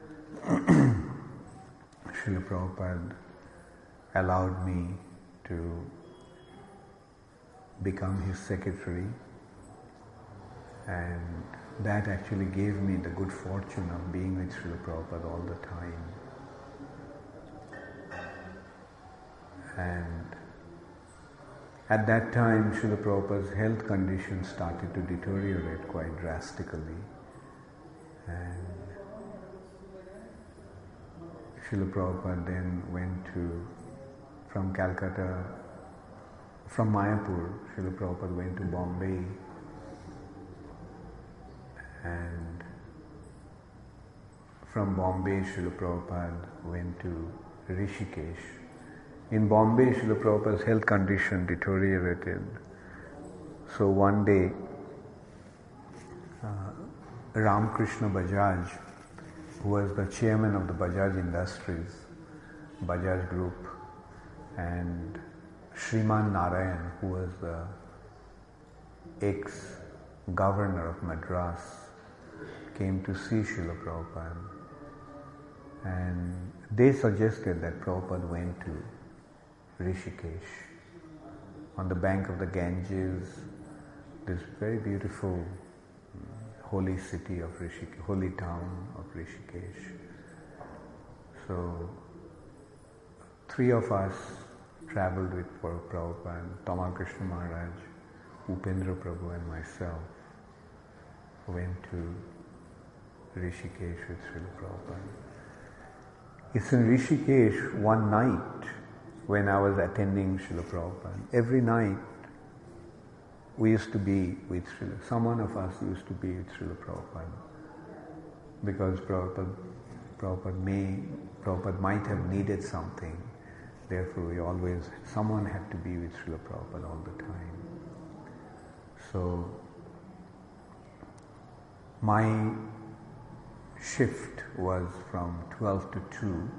Srila Prabhupada allowed me to become his secretary, and that actually gave me the good fortune of being with Srila Prabhupada all the time. At that time, Srila Prabhupada's health condition started to deteriorate quite drastically. And Srila Prabhupada then went from Calcutta, from Mayapur, Srila Prabhupada went to Bombay, and from Bombay, Srila Prabhupada went to Rishikesh. In Bombay, Srila Prabhupada's health condition deteriorated. So one day, Ramakrishna Bajaj, who was the chairman of the Bajaj Industries, Bajaj Group, and Shriman Narayan, who was the ex-governor of Madras, came to see Srila Prabhupada. And they suggested that Prabhupada went to Rishikesh, on the bank of the Ganges, this very beautiful holy city of Rishikesh, holy town of Rishikesh. So, 3 of us travelled with Prabhupada, Tamal Krishna Maharaj, Upendra Prabhu and myself went to Rishikesh with Srila Prabhupada. It's in Rishikesh one night when I was attending Srila Prabhupada. Every night we used to be with Srila, some one of us used to be with Srila Prabhupada, because Prabhupada might have needed something. Therefore someone had to be with Srila Prabhupada all the time. So my shift was from 12 to 2,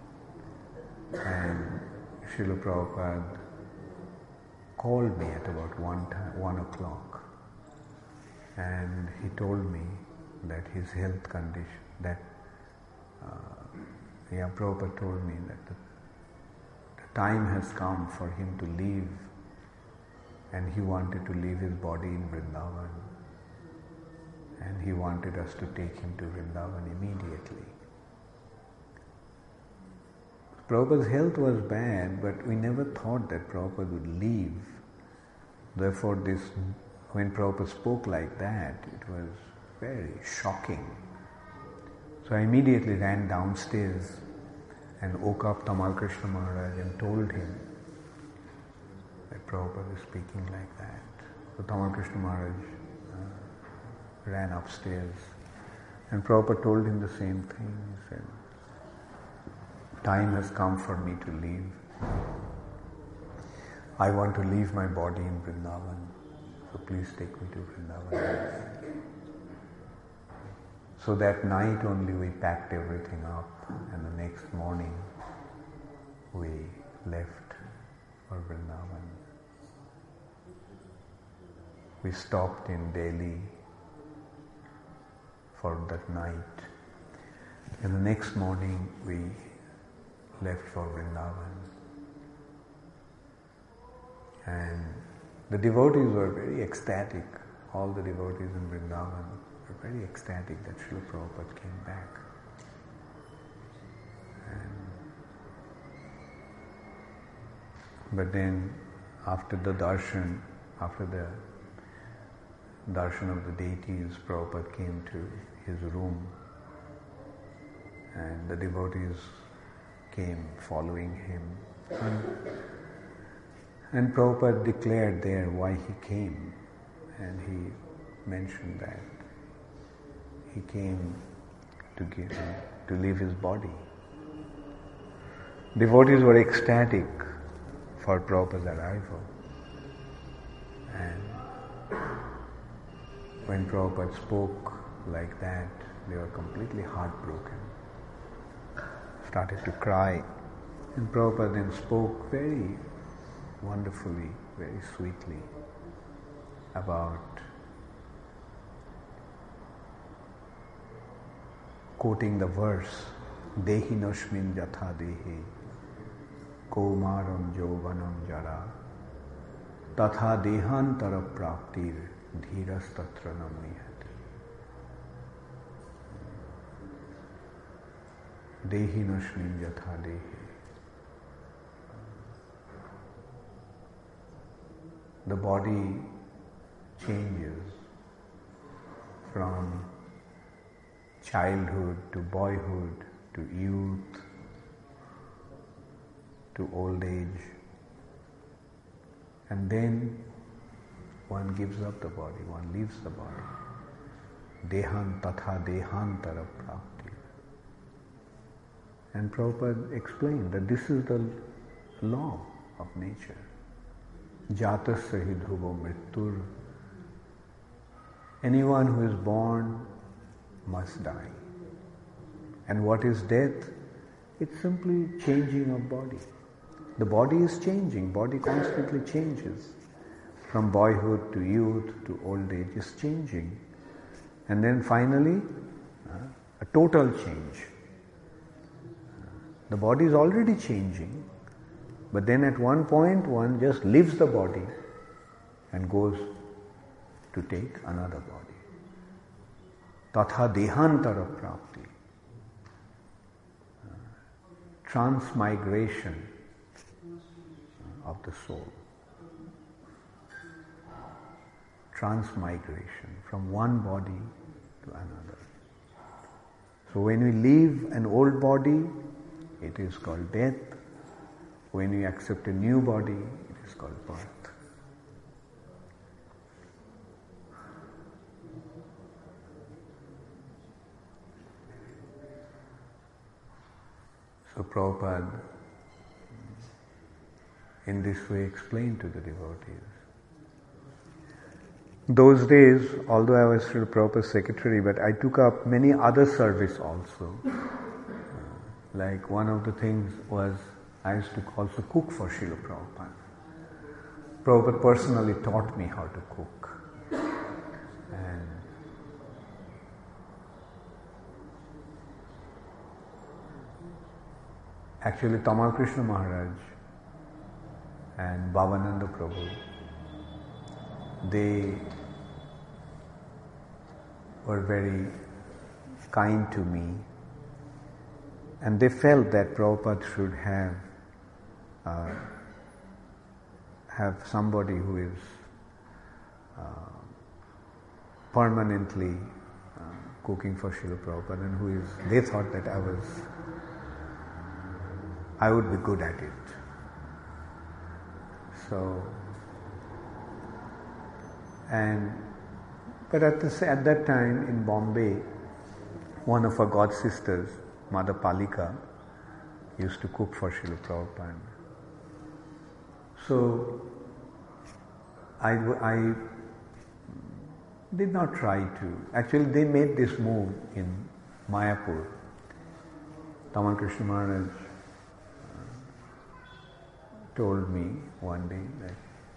and Srila Prabhupada called me at about 1 o'clock, and he told me that his health condition, Prabhupada told me that the time has come for him to leave, and he wanted to leave his body in Vrindavan, and he wanted us to take him to Vrindavan immediately. Prabhupada's health was bad, but we never thought that Prabhupada would leave. Therefore, when Prabhupada spoke like that, it was very shocking. So I immediately ran downstairs and woke up Tamal Krishna Maharaj and told him that Prabhupada is speaking like that. So Tamal Krishna Maharaj ran upstairs, and Prabhupada told him the same thing. He said, time has come for me to leave. I want to leave my body in Vrindavan, so please take me to Vrindavan. So that night only we packed everything up, and the next morning we left for Vrindavan. We stopped in Delhi for that night, and the next morning we left for Vrindavan. And the devotees were very ecstatic. All the devotees in Vrindavan were very ecstatic that Srila Prabhupada came back. But then after the darshan of the deities, Prabhupada came to his room, and the devotees came following him. And Prabhupada declared there why he came, and he mentioned that he came to leave his body. Devotees were ecstatic for Prabhupada's arrival, and when Prabhupada spoke like that, they were completely heartbroken, started to cry, and Prabhupada then spoke very wonderfully, very sweetly about quoting the verse, Dehi noshmin yatha dehi Kaumaram Jovanam Jara Tatha Dehantara Praptir Dhiras Tatra Namayati. Dehi noshmin yatha dehi. the body changes from childhood to boyhood to youth to old age, and then one gives up the body, one leaves the body. Dehan tatha dehantara prapti. And Prabhupada explained that this is the law of nature. Jatasya hi dhruvo mrittur. Anyone who is born must die. And what is death? It's simply changing of body. The body is changing, body constantly changes. From boyhood to youth to old age is changing. And then finally, a total change. The body is already changing, but then at one point one just leaves the body and goes to take another body. Tatha dehantara prapti. Transmigration of the soul. Transmigration from one body to another. So when we leave an old body, it is called death. When we accept a new body, it is called birth. So Prabhupada in this way explained to the devotees. Those days, although I was Srila Prabhupada's secretary, but I took up many other service also. Like one of the things was I used to also cook for Srila Prabhupada. Prabhupada personally taught me how to cook. And actually Tamal Krishna Maharaj and Bhavananda Prabhu, they were very kind to me, and they felt that Prabhupada should have somebody who is permanently cooking for Srila Prabhupada, and they thought that I would be good at it. So, but at that time in Bombay, one of our god sisters, Mother Palika, used to cook for Srila Prabhupada. So I did not try to. Actually, they made this move in Mayapur. Tamal Krishna Maharaj told me one day that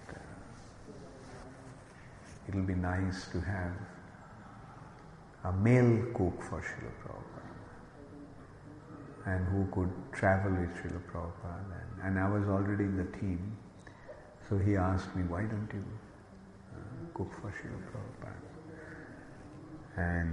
it will be nice to have a male cook for Srila Prabhupada, and who could travel with Srila Prabhupada. And I was already in the team, so he asked me, why don't you cook for Srila Prabhupada?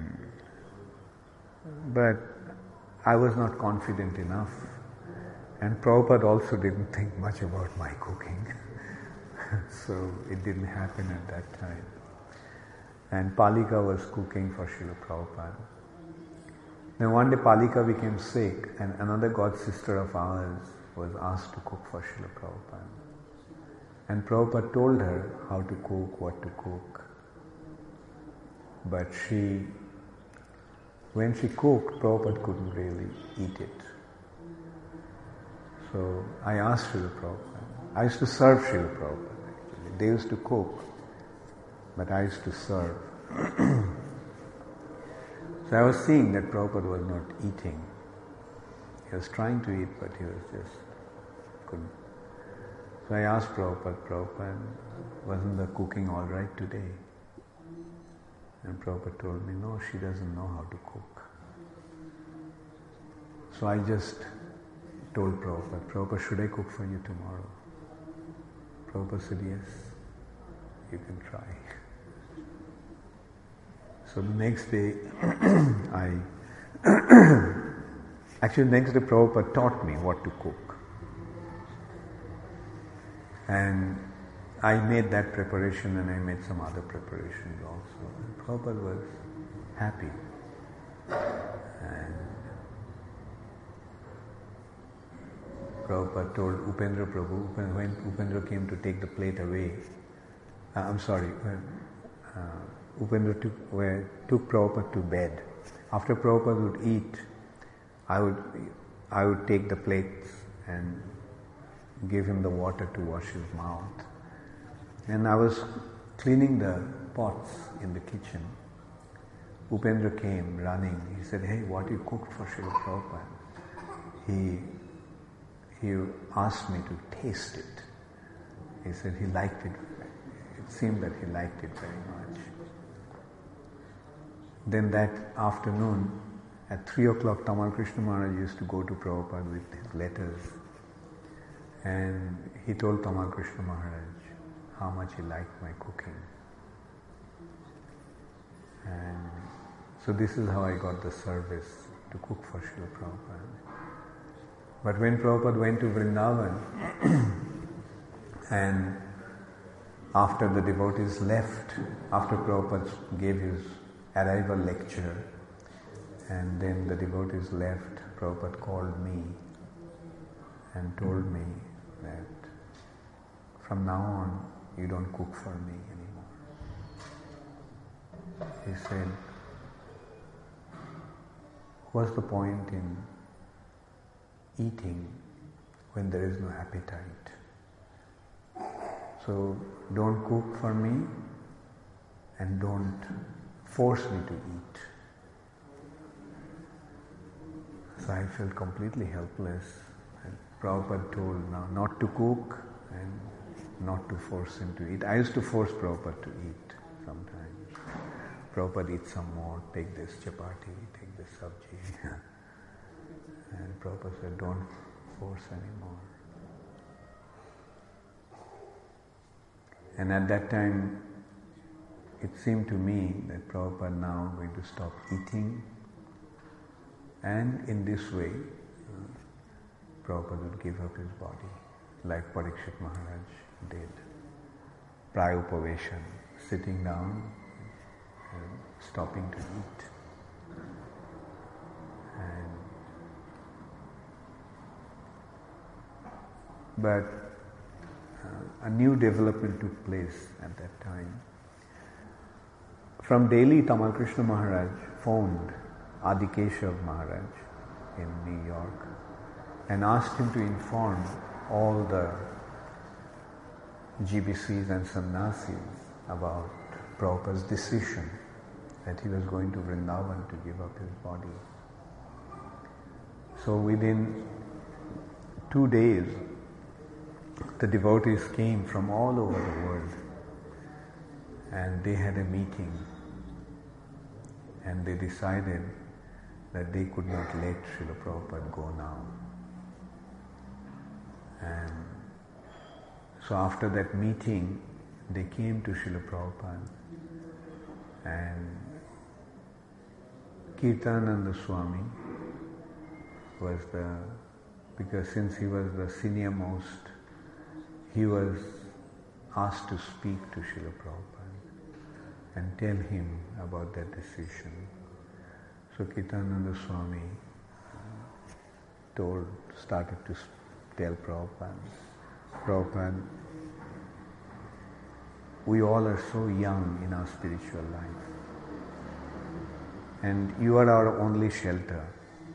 But I was not confident enough, and Prabhupada also didn't think much about my cooking. So it didn't happen at that time. And Palika was cooking for Srila Prabhupada. Then one day Palika became sick, and another god sister of ours was asked to cook for Srila Prabhupada. And Prabhupada told her how to cook, what to cook. But when she cooked, Prabhupada couldn't really eat it. So I asked Srila Prabhupada. I used to serve Srila Prabhupada actually. They used to cook, but I used to serve. So I was seeing that Prabhupada was not eating. He was trying to eat, but he was just couldn't. So I asked Prabhupada, wasn't the cooking all right today? And Prabhupada told me, no, she doesn't know how to cook. So I just told Prabhupada, should I cook for you tomorrow? Prabhupada said, yes, you can try. So the next day, next day Prabhupada taught me what to cook. And I made that preparation and I made some other preparations also. And Prabhupada was happy. And Prabhupada told Upendra Prabhu, when Upendra came to take the plate away, Upendra took Prabhupada to bed. After Prabhupada would eat, I would take the plates and give him the water to wash his mouth. And I was cleaning the pots in the kitchen. Upendra came running. He said, "Hey, what you cooked for Srila Prabhupada?" He asked me to taste it. He said he liked it. It seemed that he liked it very much. Then that afternoon, at 3 o'clock, Tamal Krishna Maharaj used to go to Prabhupada with his letters. And he told Tamal Krishna Maharaj how much he liked my cooking. And so this is how I got the service to cook for Srila Prabhupada. But when Prabhupada went to Vrindavan, and after the devotees left, after Prabhupada gave his arrival lecture, and then the devotees left, Prabhupada called me and told me that from now on you don't cook for me anymore. He said, what's the point in eating when there is no appetite? So don't cook for me and don't force me to eat. So I felt completely helpless. And Prabhupada told now not to cook and not to force him to eat. I used to force Prabhupada to eat sometimes. Prabhupada, eat some more, take this chapati, take this sabji. And Prabhupada said, don't force anymore. And at that time, it seemed to me that Prabhupada now going to stop eating, and in this way, Prabhupada would give up his body, like Parikshit Maharaj did. Prayopaveshan, sitting down and stopping to eat. But a new development took place at that time. From Delhi, Tamal Krishna Maharaj phoned Adi Keshav Maharaj in New York and asked him to inform all the GBCs and sannyasis about Prabhupada's decision that he was going to Vrindavan to give up his body. So within 2 days, the devotees came from all over the world and they had a meeting and they decided that they could not let Srila Prabhupada go now. And so after that meeting, they came to Srila Prabhupada and Kirtananda Swami was because since he was the senior most, he was asked to speak to Srila Prabhupada and tell him about that decision. So Kirtananda Swami started to tell Prabhupada, we all are so young in our spiritual life, and you are our only shelter.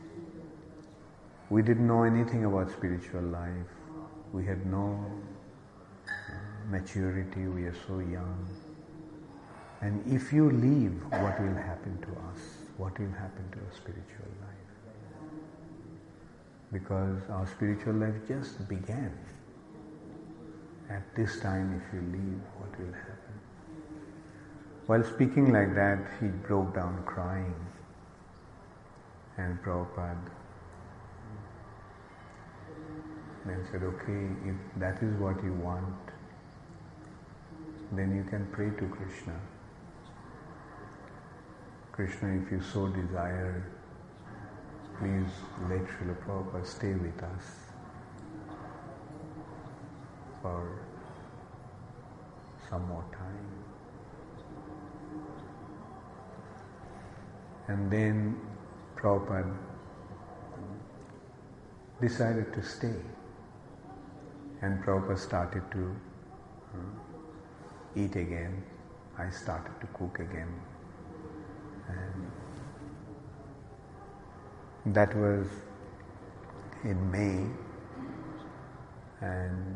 We didn't know anything about spiritual life. We had no maturity, we are so young. And if you leave, what will happen to us? What will happen to our spiritual life? Because our spiritual life just began. At this time, if you leave, what will happen? While speaking like that, he broke down crying. And Prabhupada then said, okay, if that is what you want, then you can pray to Krishna. Krishna, if you so desire, please let Srila Prabhupada stay with us for some more time. And then Prabhupada decided to stay. And Prabhupada started to eat again. I started to cook again. And that was in May. And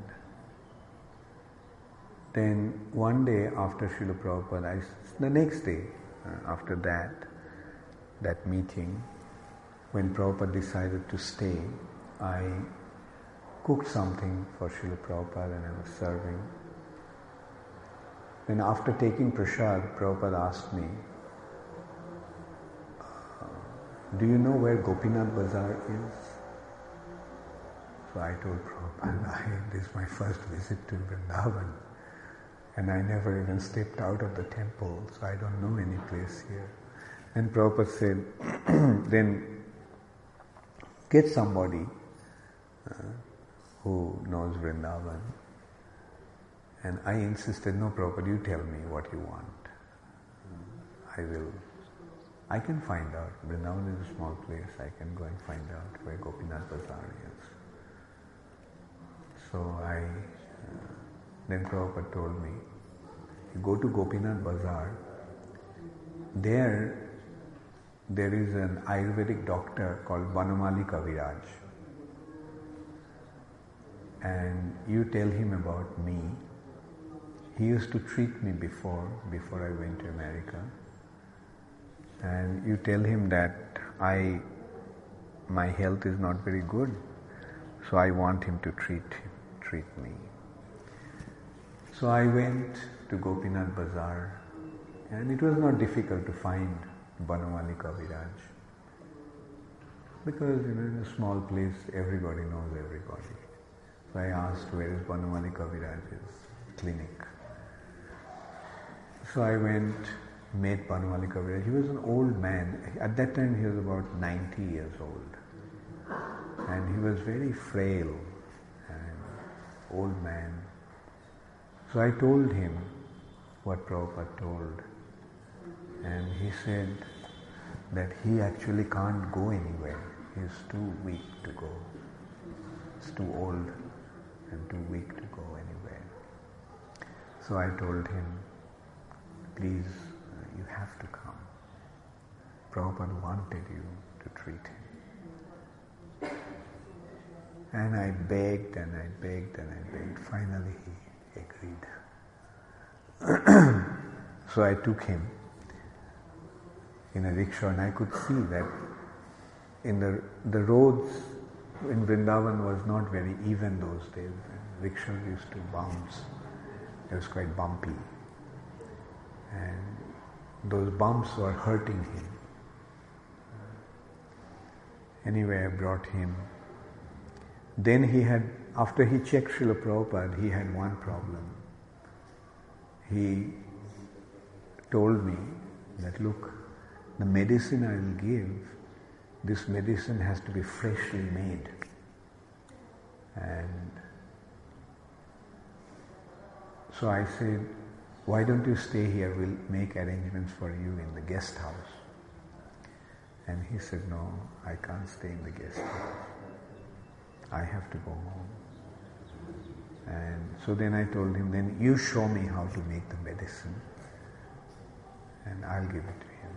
then one day after Srila Prabhupada, the next day after that meeting, when Prabhupada decided to stay, I cooked something for Srila Prabhupada and I was serving. Then after taking prasad, Prabhupada asked me, do you know where Gopinath Bazaar is? So I told Prabhupada, this is my first visit to Vrindavan and I never even stepped out of the temple, so I don't know any place here. And Prabhupada said, then get somebody who knows Vrindavan. And I insisted, no Prabhupada, you tell me what you want. I can find out. Vrindavan is a small place, I can go and find out where Gopinath Bazaar is. So then Prabhupada told me, you go to Gopinath Bazaar, there is an Ayurvedic doctor called Banamali Kaviraj. And you tell him about me. He used to treat me before I went to America. And you tell him that my health is not very good, so I want him to treat me. So I went to Gopinath Bazaar, and it was not difficult to find Banamali Kaviraj. Because in a small place, everybody knows everybody. So I asked, where is Banamali Kaviraj's clinic? So I went, met Banamali Kaviraj. He was an old man. At that time he was about 90 years old. And he was very frail and old man. So I told him what Prabhupada told. And he said that he actually can't go anywhere. He is too weak to go. He's too old and too weak to go anywhere. So I told him, please, you have to come. Prabhupada wanted you to treat him. And I begged and I begged and I begged. Finally he agreed. So I took him in a rickshaw, and I could see that in the roads in Vrindavan was not very even those days. Rickshaws used to bounce. It was quite bumpy. And those bumps were hurting him. Anyway, I brought him. Then after he checked Srila Prabhupada, he had one problem. He told me that, look, the medicine I will give, this medicine has to be freshly made. And so I said, why don't you stay here? We'll make arrangements for you in the guest house. And he said, no, I can't stay in the guest house. I have to go home. And so then I told him, then you show me how to make the medicine and I'll give it to him.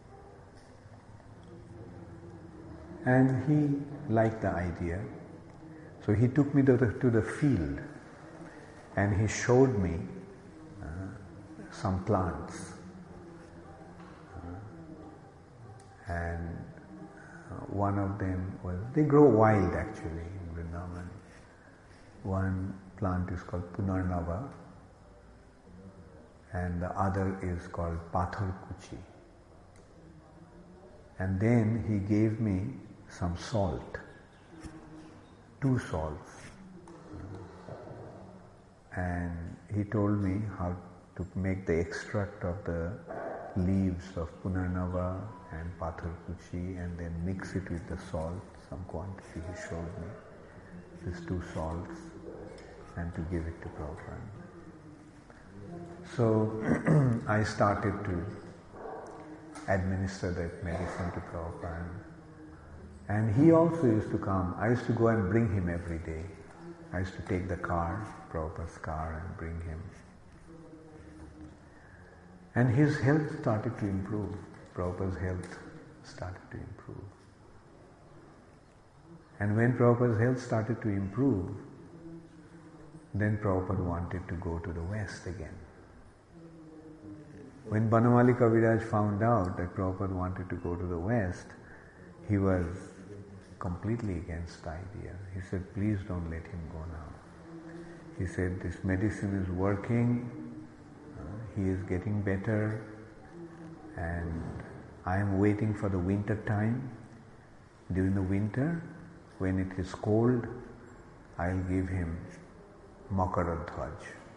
And he liked the idea. So he took me to the field and he showed me some plants. And one of them they grow wild actually in Vrindavan. One plant is called Punarnava and the other is called Pathar Kuchi. And then he gave me some salt, 2 salts. And he told me how to make the extract of the leaves of Punarnava and Pathar Kuchi and then mix it with the salt, some quantity he showed me, these 2 salts, and to give it to Prabhupada. So I started to administer that medicine to Prabhupada. And he also used to come. I used to go and bring him every day. I used to take the car, Prabhupada's car, and bring him. And his health started to improve. Prabhupada's health started to improve. And when Prabhupada's health started to improve, then Prabhupada wanted to go to the West again. When Banamali Kaviraj found out that Prabhupada wanted to go to the West, he was completely against the idea. He said, please don't let him go now. He said, this medicine is working, he is getting better, and I am waiting for the winter time. During the winter, when it is cold, I'll give him Makaradhwaj.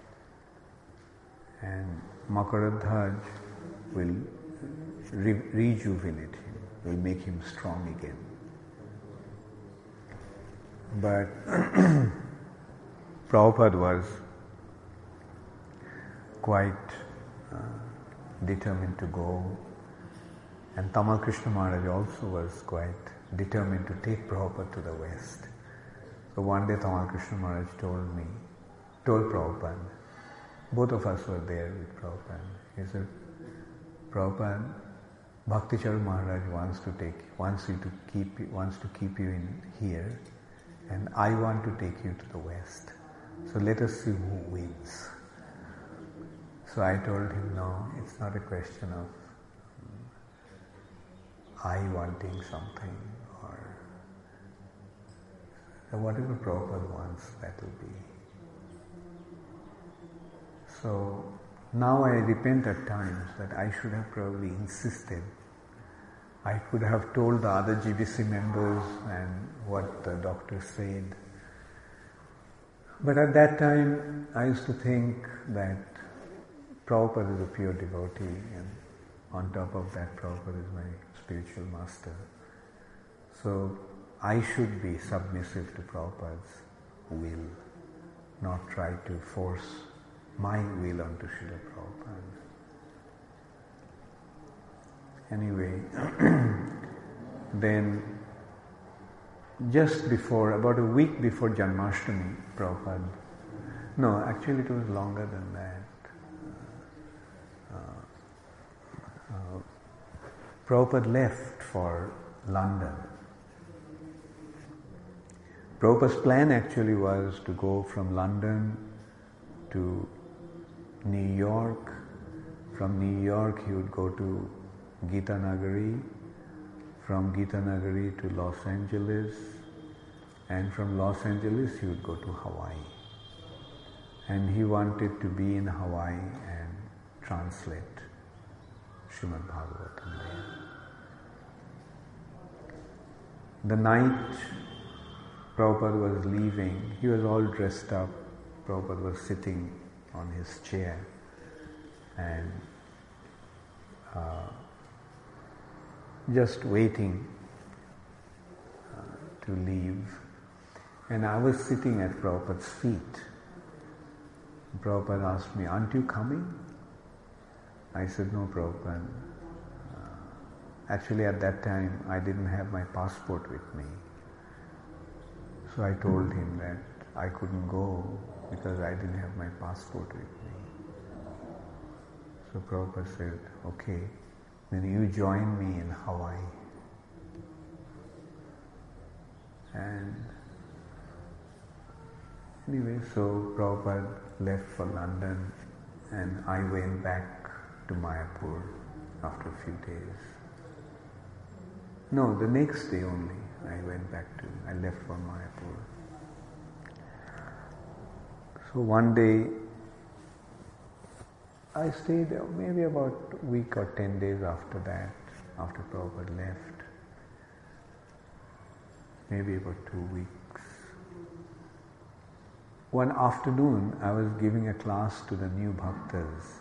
And Makaradhwaj will rejuvenate him, will make him strong again. But Prabhupada was quite determined to go, and Tamal Krishna Maharaj also was quite determined to take Prabhupada to the West. So one day Tamal Krishna Maharaj told Prabhupada, both of us were there with Prabhupada. He said, Prabhupada, Bhakticharu Maharaj wants to keep you in here, and I want to take you to the West. So let us see who wins. So I told him, no, it's not a question of I wanting something, or whatever Prabhupada wants, that will be. So now I repent at times that I should have probably insisted. I could have told the other GBC members and what the doctor said. But at that time, I used to think that Prabhupada is a pure devotee, and on top of that, Prabhupada is my spiritual master. So I should be submissive to Prabhupada's will, not try to force my will onto Srila Prabhupada. Anyway, then just before, about a week before Janmashtami, Prabhupada, no, actually it was longer than that. Prabhupada left for London. Prabhupada's plan actually was to go from London to New York. From New York he would go to Gita Nagari, from Gita Nagari to Los Angeles, and from Los Angeles he would go to Hawaii. And he wanted to be in Hawaii and translate Srimad Bhagavatam there. The night Prabhupada was leaving, he was all dressed up. Prabhupada was sitting on his chair and just waiting to leave. And I was sitting at Prabhupada's feet. Prabhupada asked me, aren't you coming? I said, no, Prabhupada. Actually at that time I didn't have my passport with me. So I told him that I couldn't go because I didn't have my passport with me. So Prabhupada said, okay, then you join me in Hawaii. And anyway, so Prabhupada left for London and I went back to Mayapur after a few days. No, the next day only I left for Mayapur. So one day I stayed maybe about a week or 10 days after that, after Prabhupada left. Maybe about 2 weeks. One afternoon I was giving a class to the new bhaktas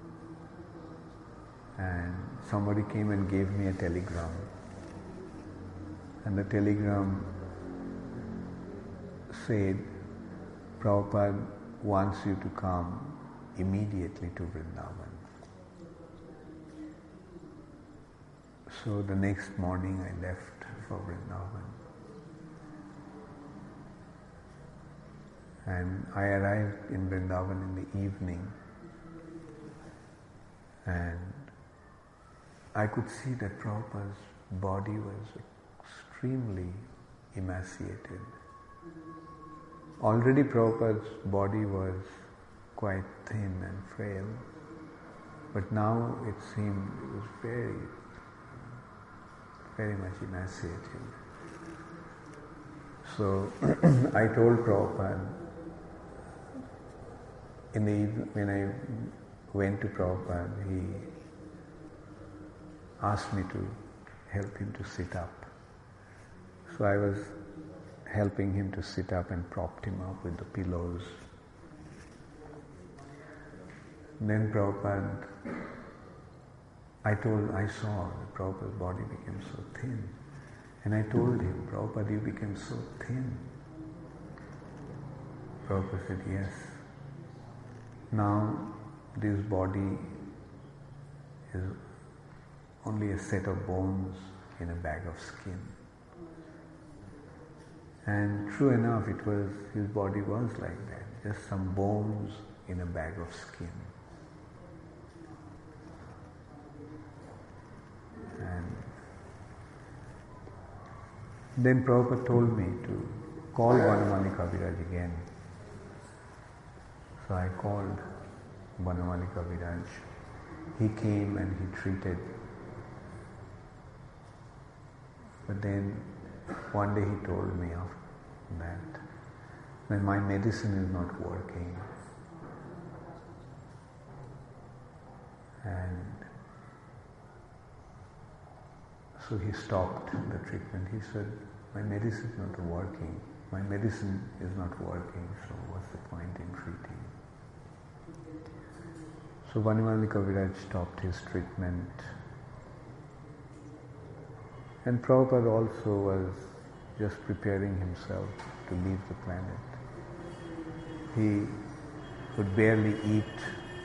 and somebody came and gave me a telegram. And the telegram said, Prabhupada wants you to come immediately to Vrindavan. So the next morning I left for Vrindavan. And I arrived in Vrindavan in the evening, and I could see that Prabhupada's body was extremely emaciated. Already Prabhupada's body was quite thin and frail, but now it seemed it was very, very much emaciated. So I told Prabhupada, in the evening, when I went to Prabhupada, he asked me to help him to sit up. So I was helping him to sit up and propped him up with the pillows. And then Prabhupada, I saw that Prabhupada's body became so thin. And I told him, Prabhupada, you became so thin. Prabhupada said, yes. Now this body is only a set of bones in a bag of skin. And true enough, his body was like that, just some bones in a bag of skin. And then Prabhupada told me to call Vanamali Kaviraj again. So I called Vanamali Kaviraj. He came and he treated. But then one day he told me that my medicine is not working. And so he stopped the treatment. He said, my medicine is not working. My medicine is not working, so what's the point in treating? So Vanamali Kaviraj stopped his treatment. And Prabhupada also was just preparing himself to leave the planet. He could barely eat,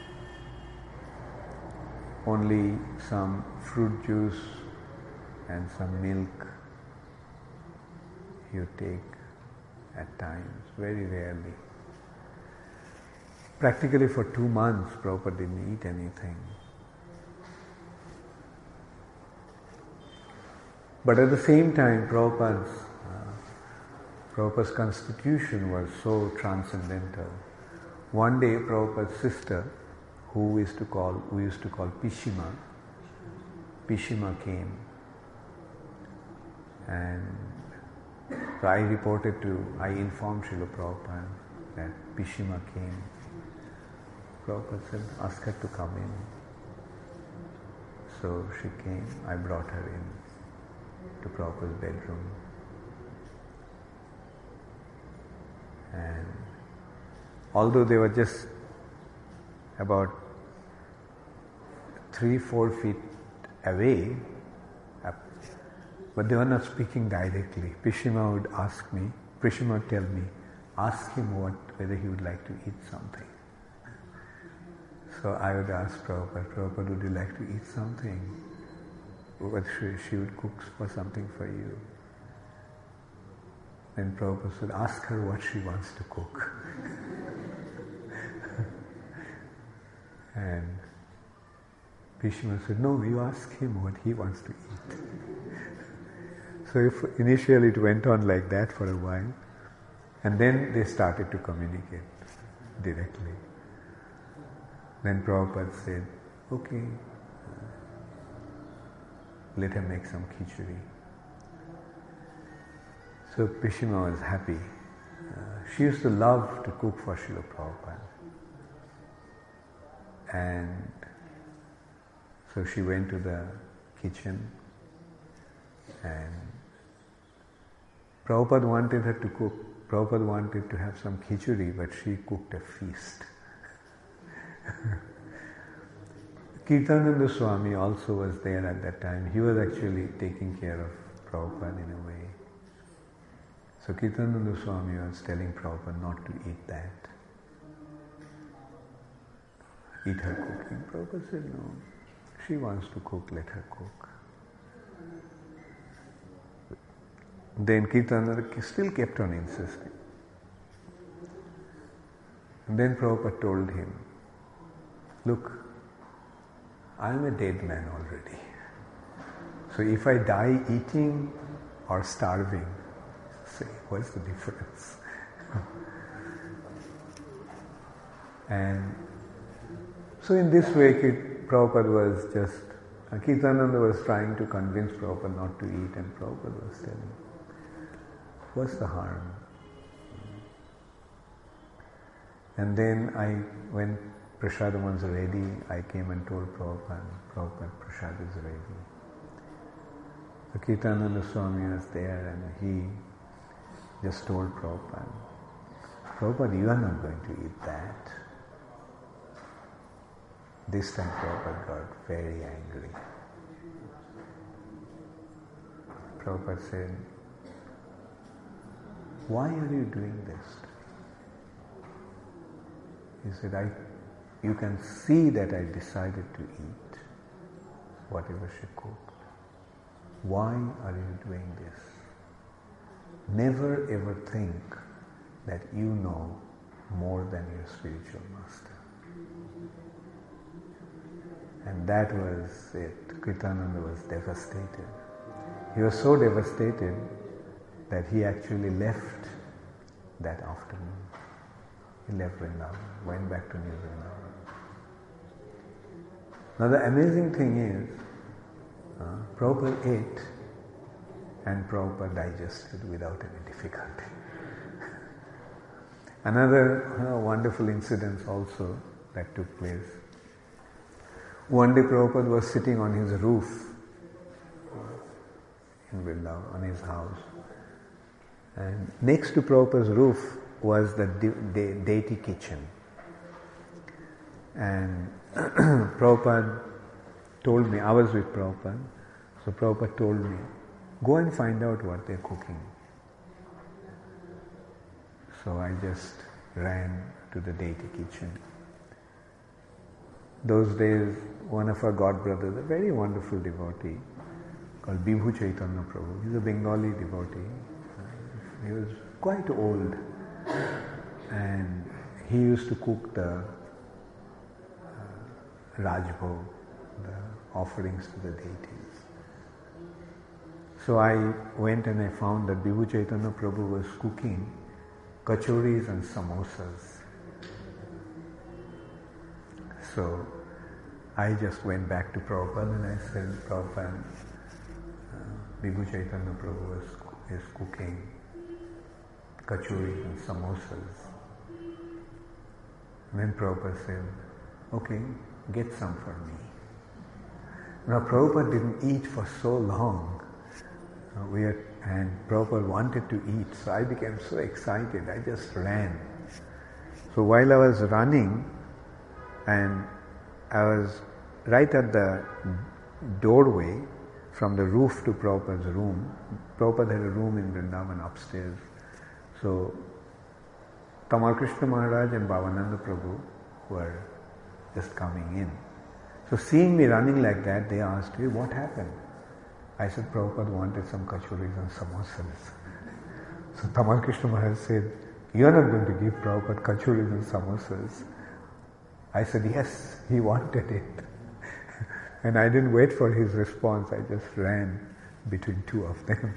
only some fruit juice and some milk he would take at times, very rarely. Practically for 2 months, Prabhupada didn't eat anything. But at the same time, Prabhupada's constitution was so transcendental. One day, Prabhupada's sister, who we used to call Pishima came. And so I informed Srila Prabhupada that Pishima came. Prabhupada said, ask her to come in. So she came, I brought her in to Prabhupada's bedroom. And although they were just about 3-4 feet away, but they were not speaking directly. Pishima would tell me, ask him whether he would like to eat something. So I would ask Prabhupada, would you like to eat something? But she would cook for something for you. Then Prabhupada said, ask her what she wants to cook. And Bhishma said, no, you ask him what he wants to eat. So initially it went on like that for a while, and then they started to communicate directly. Then Prabhupada said, okay, let her make some khichdi. So Pishima was happy. She used to love to cook for Srila Prabhupada. And so she went to the kitchen, and Prabhupada wanted her to cook. Prabhupada wanted to have some khichdi, but she cooked a feast. Kirtananda Swami also was there at that time. He was actually taking care of Prabhupada in a way. So Kirtananda Swami was telling Prabhupada not to eat that. eat her cooking. Prabhupada said, no, she wants to cook, let her cook. Then Kirtananda still kept on insisting. And then Prabhupada told him, look, I am a dead man already. So if I die eating or starving, say, what's the difference? And so in this way, Prabhupada was just, Kirtananda was trying to convince Prabhupada not to eat, and Prabhupada was telling, what's the harm? And then when Prasad was ready, I came and told Prabhupada, Prasad is ready. So Kirtananda Swami was there and he just told Prabhupada, you are not going to eat that. This time Prabhupada got very angry. Prabhupada said, why are you doing this? He said, you can see that I decided to eat whatever she cooked. Why are you doing this? Never ever think that you know more than your spiritual master. And that was it. Kirtananda was devastated. He was so devastated that he actually left that afternoon. He left Vrindavan, went back to New Vrindavan. Now the amazing thing is, Prabhupada ate and Prabhupada digested without any difficulty. Another wonderful incident also that took place. One day Prabhupada was sitting on his roof in Vrindavan, on his house. And next to Prabhupada's roof was the deity kitchen. And Prabhupada told me, I was with Prabhupada, so Prabhupada told me, go and find out what they're cooking. So I just ran to the deity kitchen. Those days, one of our godbrothers, a very wonderful devotee, called Bibhu Chaitanya Prabhu, he's a Bengali devotee. He was quite old, and he used to cook the Rajbhog, the offerings to the deities. So I went and I found that Bibhu Chaitanya Prabhu was cooking kachoris and samosas. So I just went back to Prabhupada and I said, Prabhupada, Bibhu Chaitanya Prabhu is cooking kachoris and samosas. And then Prabhupada said, okay, get some for me. Now Prabhupada didn't eat for so long. And Prabhupada wanted to eat, so I became so excited, I just ran. So while I was running, and I was right at the doorway from the roof to Prabhupada's room. Prabhupada had a room in Vrindavan upstairs. So Tamal Krishna Maharaj and Bhavananda Prabhu were just coming in. So seeing me running like that, they asked, hey, what happened? I said, Prabhupada wanted some kachoris and samosas. So Tamal Krishna Maharaj said, you are not going to give Prabhupada kachoris and samosas. I said, yes, he wanted it. And I didn't wait for his response, I just ran between two of them.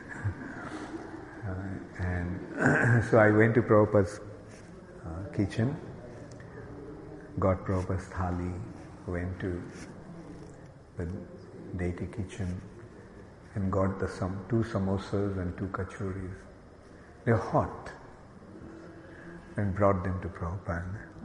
And so I went to Prabhupada's kitchen, got Prabhupada's thali, went to the deity kitchen and got two samosas and 2 kachoris. They were hot, and brought them to Prabhupada.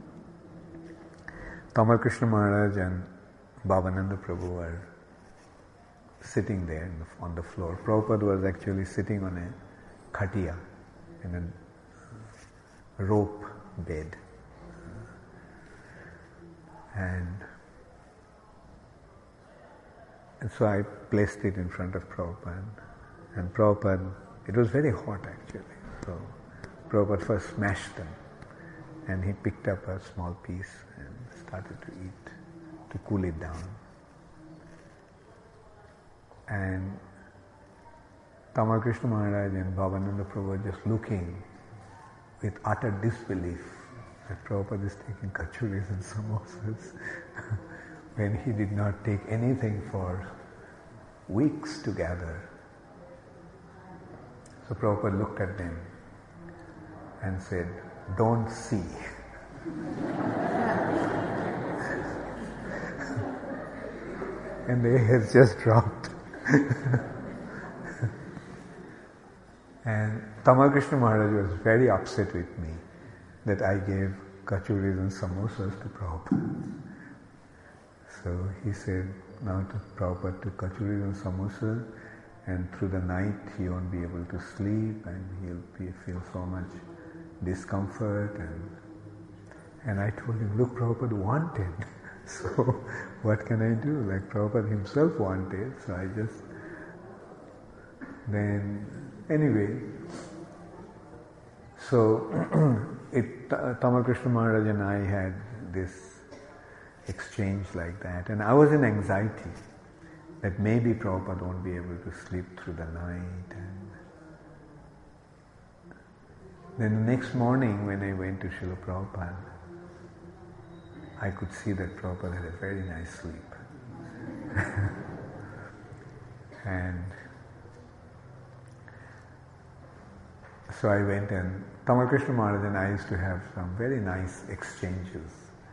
Tamal Krishna Maharaj and Bhavananda Prabhu were sitting there on the floor. Prabhupada was actually sitting on a khatiya, in a rope bed. And so I placed it in front of Prabhupada. And Prabhupada, it was very hot actually. So Prabhupada first smashed them. and he picked up a small piece and started to eat to cool it down. And Tamal Krishna Maharaj and Bhavananda Prabhu were just looking with utter disbelief that Prabhupada is taking kachuris and samosas when he did not take anything for weeks together. So Prabhupada looked at them and said, "Don't see." And their heads just dropped. And Tamal Krishna Maharaj was very upset with me that I gave kachuris and samosas to Prabhupada. So he said, now to Prabhupada took kachuris and samosas, and through the night he won't be able to sleep and he'll feel so much discomfort. And I told him, look, Prabhupada wanted. So what can I do? Like Prabhupada himself wanted, so I just... Anyway, so Tamal Krishna Maharaj and I had this exchange like that, and I was in anxiety that maybe Prabhupada won't be able to sleep through the night. And then the next morning when I went to Srila Prabhupada, I could see that Prabhupada had a very nice sleep. And so I went, and Tamal Krishna Maharaj and I used to have some very nice exchanges.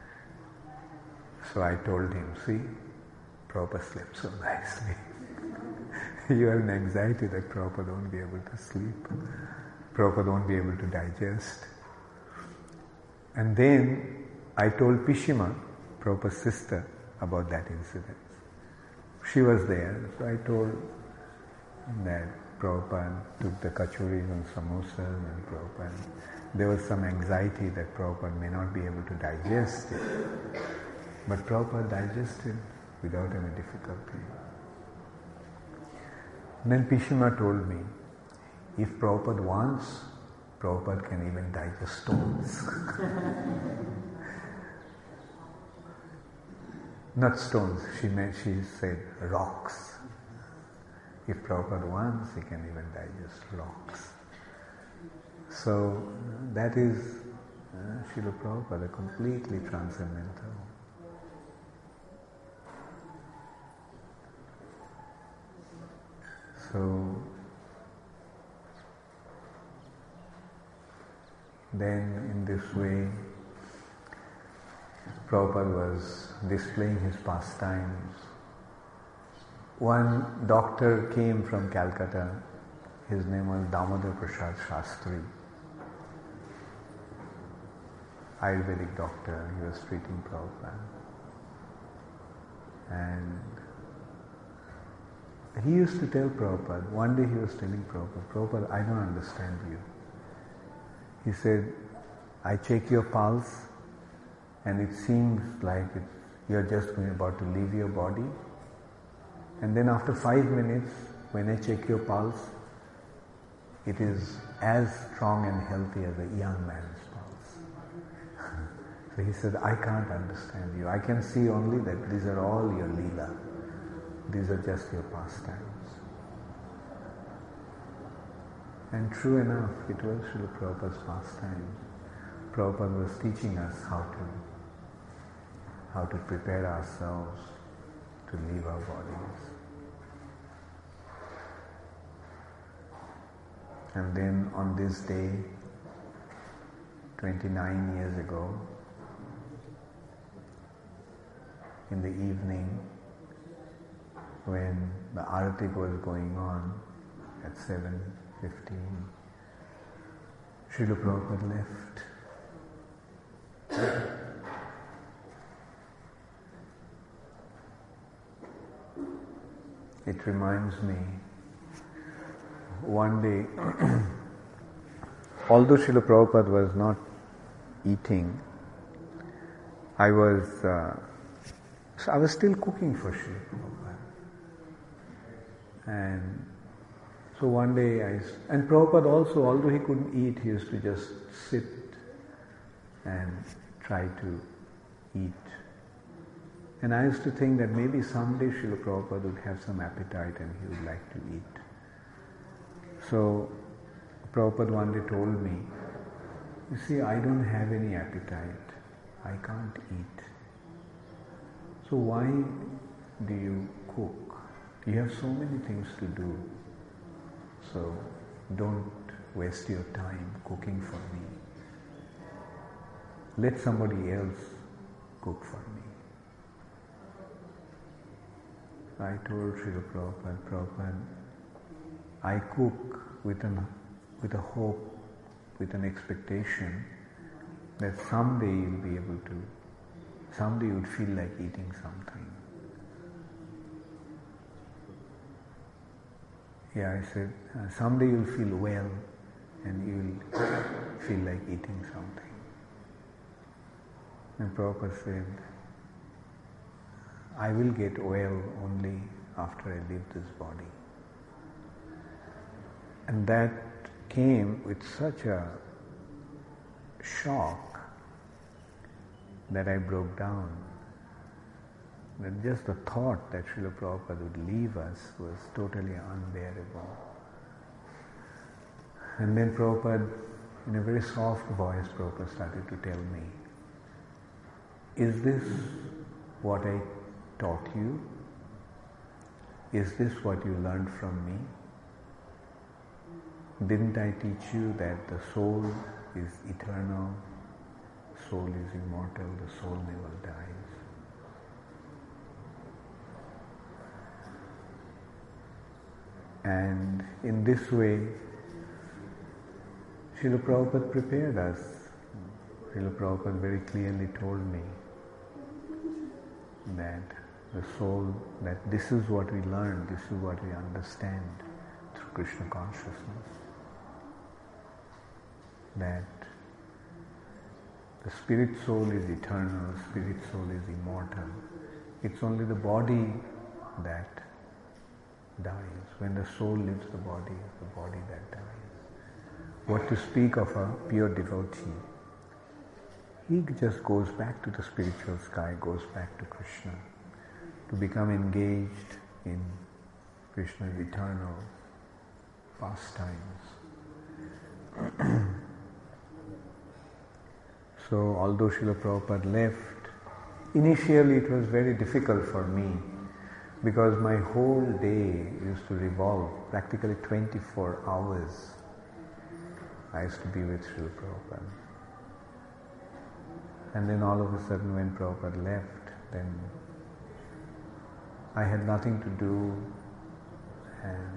So I told him, see, Prabhupada slept so nicely. You are in anxiety that Prabhupada won't be able to sleep. Prabhupada won't be able to digest. And then I told Pishima, Prabhupada's sister, about that incident. She was there, so I told that Prabhupada took the kachuris and samosas, and Prabhupada, there was some anxiety that Prabhupada may not be able to digest it. But Prabhupada digested without any difficulty. And then Pishima told me, if Prabhupada wants, Prabhupada can even digest stones. Not stones, she said rocks. If Prabhupada wants, he can even digest rocks. So that is Srila Prabhupada, completely transcendental. So then in this way, Prabhupada was displaying his pastimes. One doctor came from Calcutta. His name was Damodar Prasad Shastri. Ayurvedic doctor. He was treating Prabhupada. And he used to tell Prabhupada, one day he was telling Prabhupada, I don't understand you. He said, I check your pulse and it seems like you're just about to leave your body. And then after 5 minutes, when I check your pulse, it is as strong and healthy as a young man's pulse. So he said, I can't understand you. I can see only that these are all your leela. These are just your pastimes. And true enough, it was Srila Prabhupada's pastimes. Prabhupada was teaching us how to prepare ourselves to leave our bodies. And then on this day, 29 years ago, in the evening, when the Aratik was going on at 7:15, Srila Prabhupada left. It reminds me, one day, although Srila Prabhupada was not eating, I was still cooking for Srila Prabhupada. And so one day and Prabhupada also, although he couldn't eat, he used to just sit and try to eat. And I used to think that maybe someday Srila Prabhupada would have some appetite and he would like to eat. So Prabhupada one day told me, you see, I don't have any appetite. I can't eat. So why do you cook? You have so many things to do. So don't waste your time cooking for me. Let somebody else cook for me. I told Srila Prabhupada, Prabhupada, I cook with a hope, with an expectation that someday you'll be able to, someday you would feel like eating something. Yeah, I said, someday you'll feel well and you'll feel like eating something. And Prabhupada said, I will get well only after I leave this body. And that came with such a shock that I broke down. That just the thought that Srila Prabhupada would leave us was totally unbearable. And then Prabhupada, in a very soft voice, Prabhupada started to tell me, is this what I taught you? Is this what you learned from me? Didn't I teach you that the soul is eternal, soul is immortal, the soul never dies? And in this way, Srila Prabhupada prepared us. Srila Prabhupada very clearly told me that the soul, that this is what we learn, this is what we understand through Krishna consciousness. That the spirit soul is eternal, spirit soul is immortal. It's only the body that dies. When the soul leaves the body, it's the body that dies. What to speak of a pure devotee? He just goes back to the spiritual sky, goes back to Krishna, to become engaged in Krishna's eternal pastimes. So although Srila Prabhupada left, initially it was very difficult for me because my whole day used to revolve, practically 24 hours I used to be with Srila Prabhupada. And then all of a sudden when Prabhupada left, then I had nothing to do, and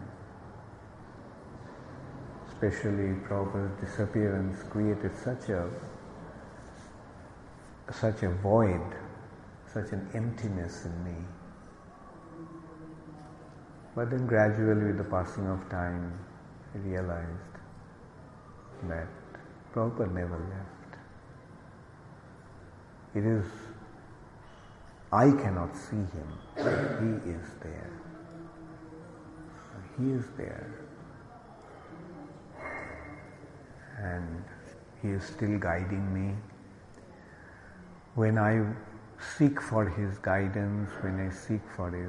especially Prabhupada's disappearance created such a void, such an emptiness in me. But then gradually with the passing of time, I realized that Prabhupada never left. It is, I cannot see him, but he is there. He is there. And he is still guiding me. When I seek for his guidance, when I seek for his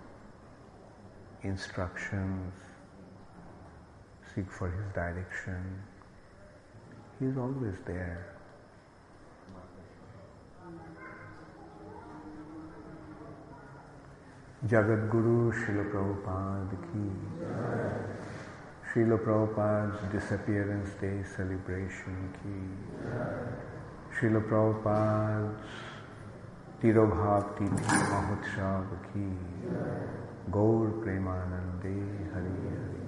instructions, seek for his direction, he is always there. Jagat Guru Srila Prabhupada ki, Srila Prabhupada's disappearance day celebration ki, Srila Prabhupada's Tirobhav Tithi Mahotsav ki, Gaur Premanande Hari Hari.